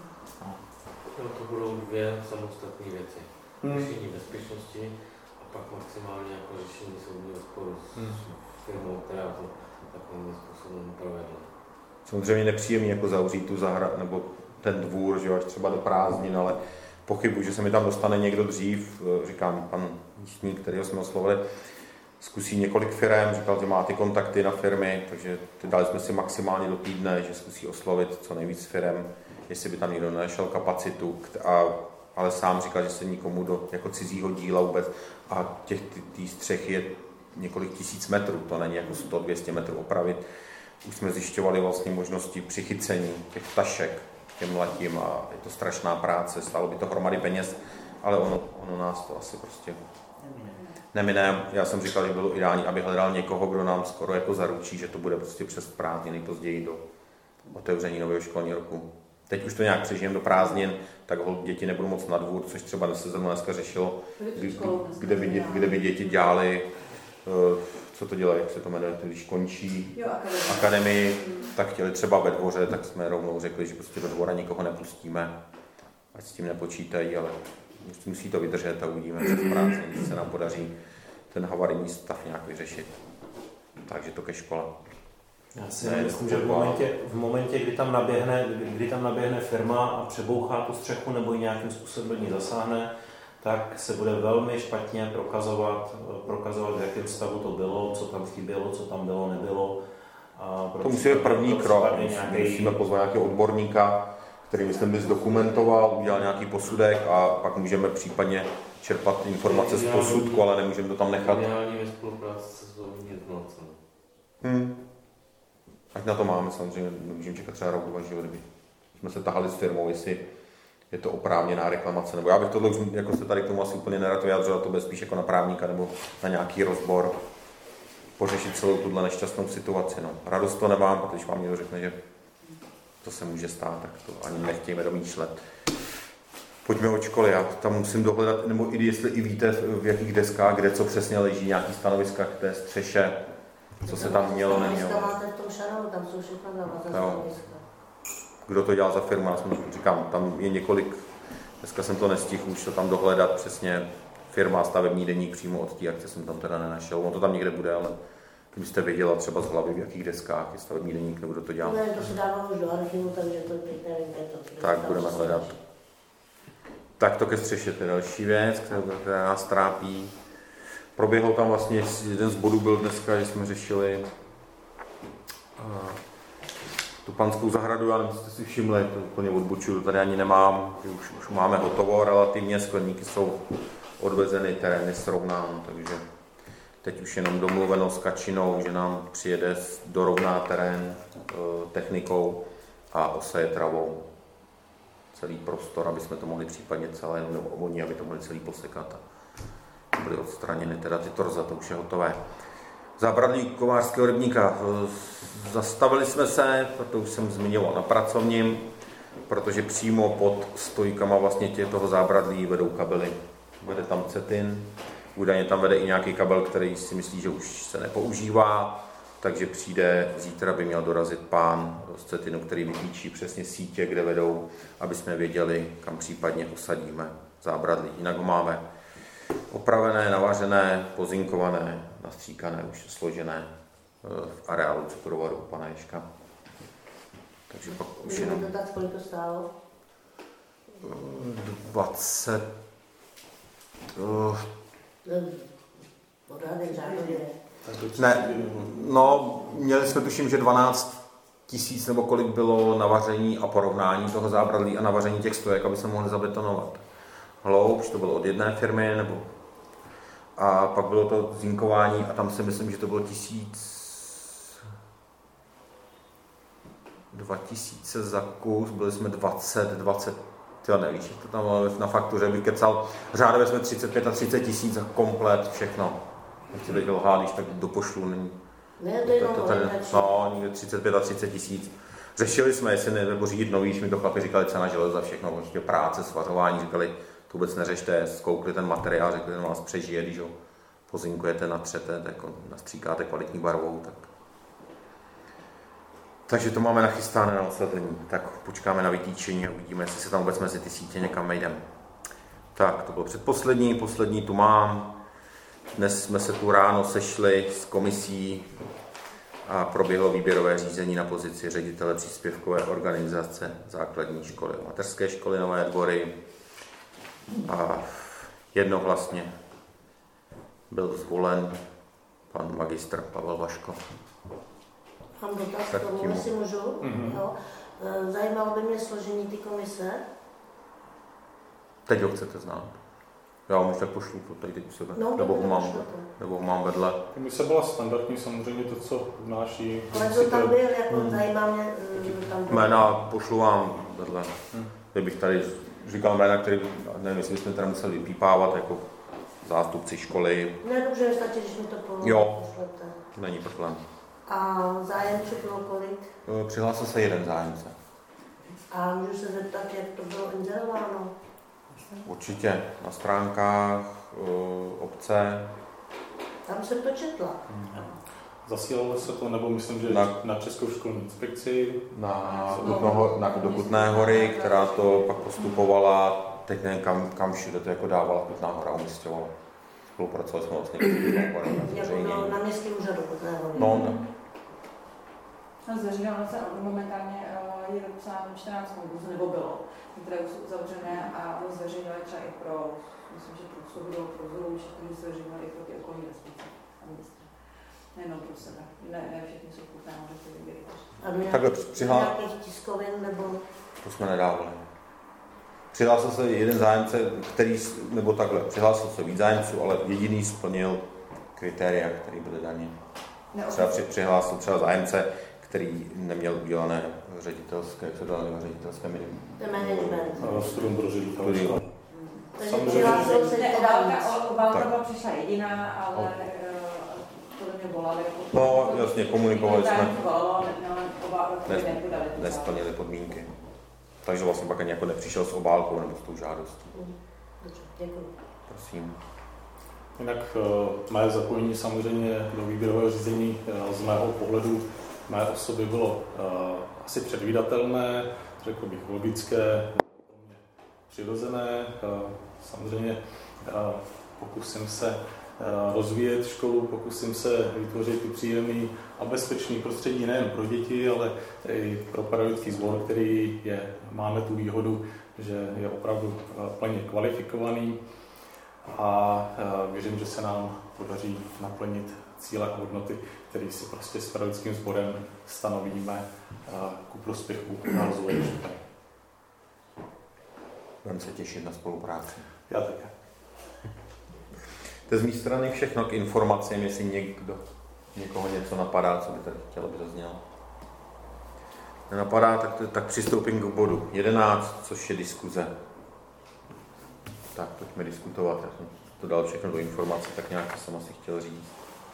No, to budou dvě samostatné věci. Řešení bezpečnosti a pak maximálně jako řešení soudního sporu s firmou, která to takovým způsobem provedla. Samozřejmě nepříjemný jako zavřít tu zahradu nebo ten dvůr, že až třeba do prázdnin, ale pochybuji, že se mi tam dostane někdo dřív, říkám, pan místník, kterého jsme oslovili, zkusí několik firem, říkal, že má ty kontakty na firmy, takže dali jsme si maximálně do týdne, že zkusí oslovit co nejvíc firem, jestli by tam někdo našel kapacitu, ale sám říkal, že se nikomu do jako cizího díla vůbec a ty střechy je několik tisíc metrů, to není jako 100-200 metrů opravit. Už jsme zjišťovali vlastně možnosti přichycení těch tašek k těm letím a je to strašná práce, stálo by to hromady peněz, ale ono nás to asi prostě nemine. Já jsem říkal, že bylo ideální, aby hledal někoho, kdo nám skoro jako zaručí, že to bude prostě přes prázdniny, nejpozději do otevření nového školního roku. Teď už to nějak přežijeme do prázdnin, tak děti nebudou moc na dvůr, což třeba se zrovna dneska řešilo, kde by děti dělali, co to dělají, jak se to jmenuje, když končí akademii, tak chtěli třeba ve dvoře, tak jsme rovnou řekli, že prostě do dvora nikoho nepustíme, ať s tím nepočítají, ale musí to vydržet a uvidíme, že v práci se nám podaří ten havarijní stav nějak vyřešit. Takže to ke škole. Já si myslím, že v momentě, kdy tam naběhne firma a přebouchá tu střechu nebo ji nějakým způsobem do ní zasáhne, tak se bude velmi špatně prokazovat, v jakém stavu to bylo, co tam chybělo, co tam bylo, nebylo. To musí být první krok. Musíme pozvat nějakého odborníka, který myslím by zdokumentoval, udělal nějaký posudek a pak můžeme případně čerpat informace z posudku, ale nemůžeme to tam nechat. Ideální ve spolupráci se soudním znalcem. Ať na to máme samozřejmě, nemůžeme čekat třeba rok, že kdyby jsme se tahali s firmou, jestli je to oprávněná reklamace, nebo já bych tohle už jako se tady k tomu asi úplně nerad vyjádřil, to bude spíš jako na právníka nebo na nějaký rozbor pořešit celou tuhle nešťastnou situaci. No. Radost to nemám, protože vám někdo řekne, že to se může stát, tak to ani nechtějme domýšlet. Pojďme od školy, já tam musím dohledat, nebo i jestli i víte, v jakých deskách, kde co přesně leží, nějaký stanoviska k té střeše, co se tam mělo, nemělo. Máte v tom šanelu, tam jsou všechno stanoviska. Kdo to dělal za firmu, já jsem říkám, tam je několik, dneska jsem to nestihl už to tam dohledat přesně, firma, stavební deník přímo od té akce jsem tam teda nenašel, on to tam někde bude, ale kdybyste věděla třeba z hlavy, v jakých deskách je stavební deník, nebo kdo to dělá. Ne, to se dává už do archivu, takže to teď nevím, kde to. Tak budeme hledat. Tak to ke střeše, to je další věc, která nás trápí. Proběhl tam vlastně, jeden z bodů byl dneska, že jsme řešili tu panskou zahradu, já nevím, jste si všimli, to úplně odbočuju, tady ani nemám, už máme hotovo relativně, skleníky jsou odvezeny, terény srovnáno, takže teď už jenom domluveno s Kačinou, že nám přijede dorovná terén technikou a oseje travou celý prostor, aby jsme to mohli případně celé, nebo oni, aby to mohli celý posekat a byly odstraněny teda ty torza, to už je hotové. Zábradlí kovářského rybníka. Zastavili jsme se, to už jsem zmiňoval na pracovním, protože přímo pod stojkama vlastně toho zábradlí vedou kabely. Vede tam cetin, údajně tam vede i nějaký kabel, který si myslí, že už se nepoužívá, takže přijde, zítra by měl dorazit pán z cetinu, který vypíčí přesně sítě, kde vedou, aby jsme věděli, kam případně osadíme zábradlí. Jinak ho máme opravené, navařené, pozinkované, nastříkané, už složené v areálu cukrovaru u pana Ježka. Takže pak už jenom... Kolik to stálo? 20... Odhadem řádově. Ne, no, měli jsme tuším, že 12 000 nebo kolik bylo navaření a porovnání toho zábradlí a navaření těch stojek, aby se mohli zabetonovat. Hloubš, to bylo od jedné firmy, nebo a pak bylo to zinkování a tam si myslím, že to bylo 2000 za kus, byli jsme 20, tyhle nevíš, to tam na faktuře bych kecal, řádově jsme 35 a 30 tisíc za komplet, všechno. Nechci teď lhát, když tak dopošlu, není. Ne, to je někde 35 a 30 tisíc. Řešili jsme, jestli nebo řídit nový, když mi to chlapi říkali cena železa, všechno, prostě práce, svařování, říkali, to vůbec neřešte, zkoukli ten materiál, řekli, že vás přežije, když ho pozinkujete, natřete, jako nastříkáte kvalitní barvou, tak. Takže to máme nachystáno na osvětlení, tak počkáme na vytýčení a uvidíme, jestli se tam vůbec mezi ty sítě někam nejdeme. Tak, to bylo předposlední, poslední tu mám. Dnes jsme se tu ráno sešli s komisí a proběhlo výběrové řízení na pozici ředitele příspěvkové organizace základní školy a mateřské školy Nové Dvory. A jednohlasně byl zvolen pan magistr Pavel Vaško. Mám dotaz k tomu, jestli můžu. Jo. Zajímalo by mě složení ty komise. Teď ho chcete znát. Já vám už tak pošlu to tady teď u sebe, No, nebo ho mám vedle. Komise byla standardní, samozřejmě to, co vnáší. Ale kdo tam byl, jako zajímá mě, tam byl. Jména pošlu vám vedle. Kdybych tady říkal jména, který, nevím, jestli bychom tady museli vypípávat jako zástupci školy. Ne, dobře, stačí, když mi to pošlete. Jo, není problém. A zájemců bylo kolik? Přihlásil se jeden zájemce. A můžu se zeptat, jak to bylo inzerováno? Určitě na stránkách obce. Tam jsem to četla. Zasílalo se to, nebo myslím, že na Českou školní inspekci? Do Kutné Hory, která to pak postupovala, teď nevím kam všude to jako dávala Kutná Hora a umístěvala. Spolupracovali jsme vlastně jako na městském úřadu Kutné Hory. No. Zveřejňovala se momentálně je vypsáno 14 konkurzů, nebo bylo, které už jsou uzavřené a zveřejňovaly třeba i pro, myslím, že pro Sobodu, pro Zoluč, kteří zveřejňovali i pro ty okolní vesnice a města. Nejenom pro sebe, ne všichni jsou Kutné Hory, ty výběry. A nějakých tiskovin nebo? To jsme nedávali. Přihlásil se jeden zájemce, přihlásil se víc zájemců, ale jediný splnil kritéria, které byly daně. Třeba přihlásil třeba zájemce, který neměl udělané ředitelské, jak se dalo ředitelské minimum. Studium pro ředitelské. Takže přihlásil se Obálka byla přišla jediná, ale podle mě volali. No, jasně, komunikovali jsme. Nesplnili podmínky. Takže vlastně pak ani jako nepřišel s obálkou nebo s tou žádostí. Děkuji. Prosím. Jinak mé zapojení samozřejmě do výběrového řízení z mého pohledu mé osoby bylo asi předvídatelné, řekl bych logické, přirozené. Samozřejmě pokusím se rozvíjet školu, pokusím se vytvořit příjemný a bezpečný prostředí nejen pro děti, ale i pro pedagogický sbor, který máme tu výhodu, že je opravdu plně kvalifikovaný a věřím, že se nám podaří naplnit cíle a hodnoty, které si prostě s pedagogickým sborem stanovíme ku prospěchu na rozvoje školy. Budeme se těšit na spolupráci. Já také. To je z mé strany všechno k informacím, jestli někoho něco napadá, co by tady chtělo by zaznělo. Nenapadá, tak přistoupím k bodu 11, což je diskuze. Tak, pojďme diskutovat. Já jsem to dal všechno do informací, tak nějak jsem asi chtěl říct.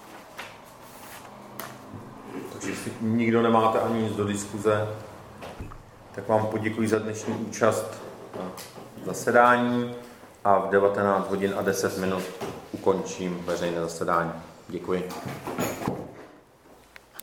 Takže jestli nikdo nemáte ani nic do diskuze, tak vám poděkuji za dnešní účast na zasedání a v 19 hodin a 10 minut ukončím veřejné zasedání. Děkuji.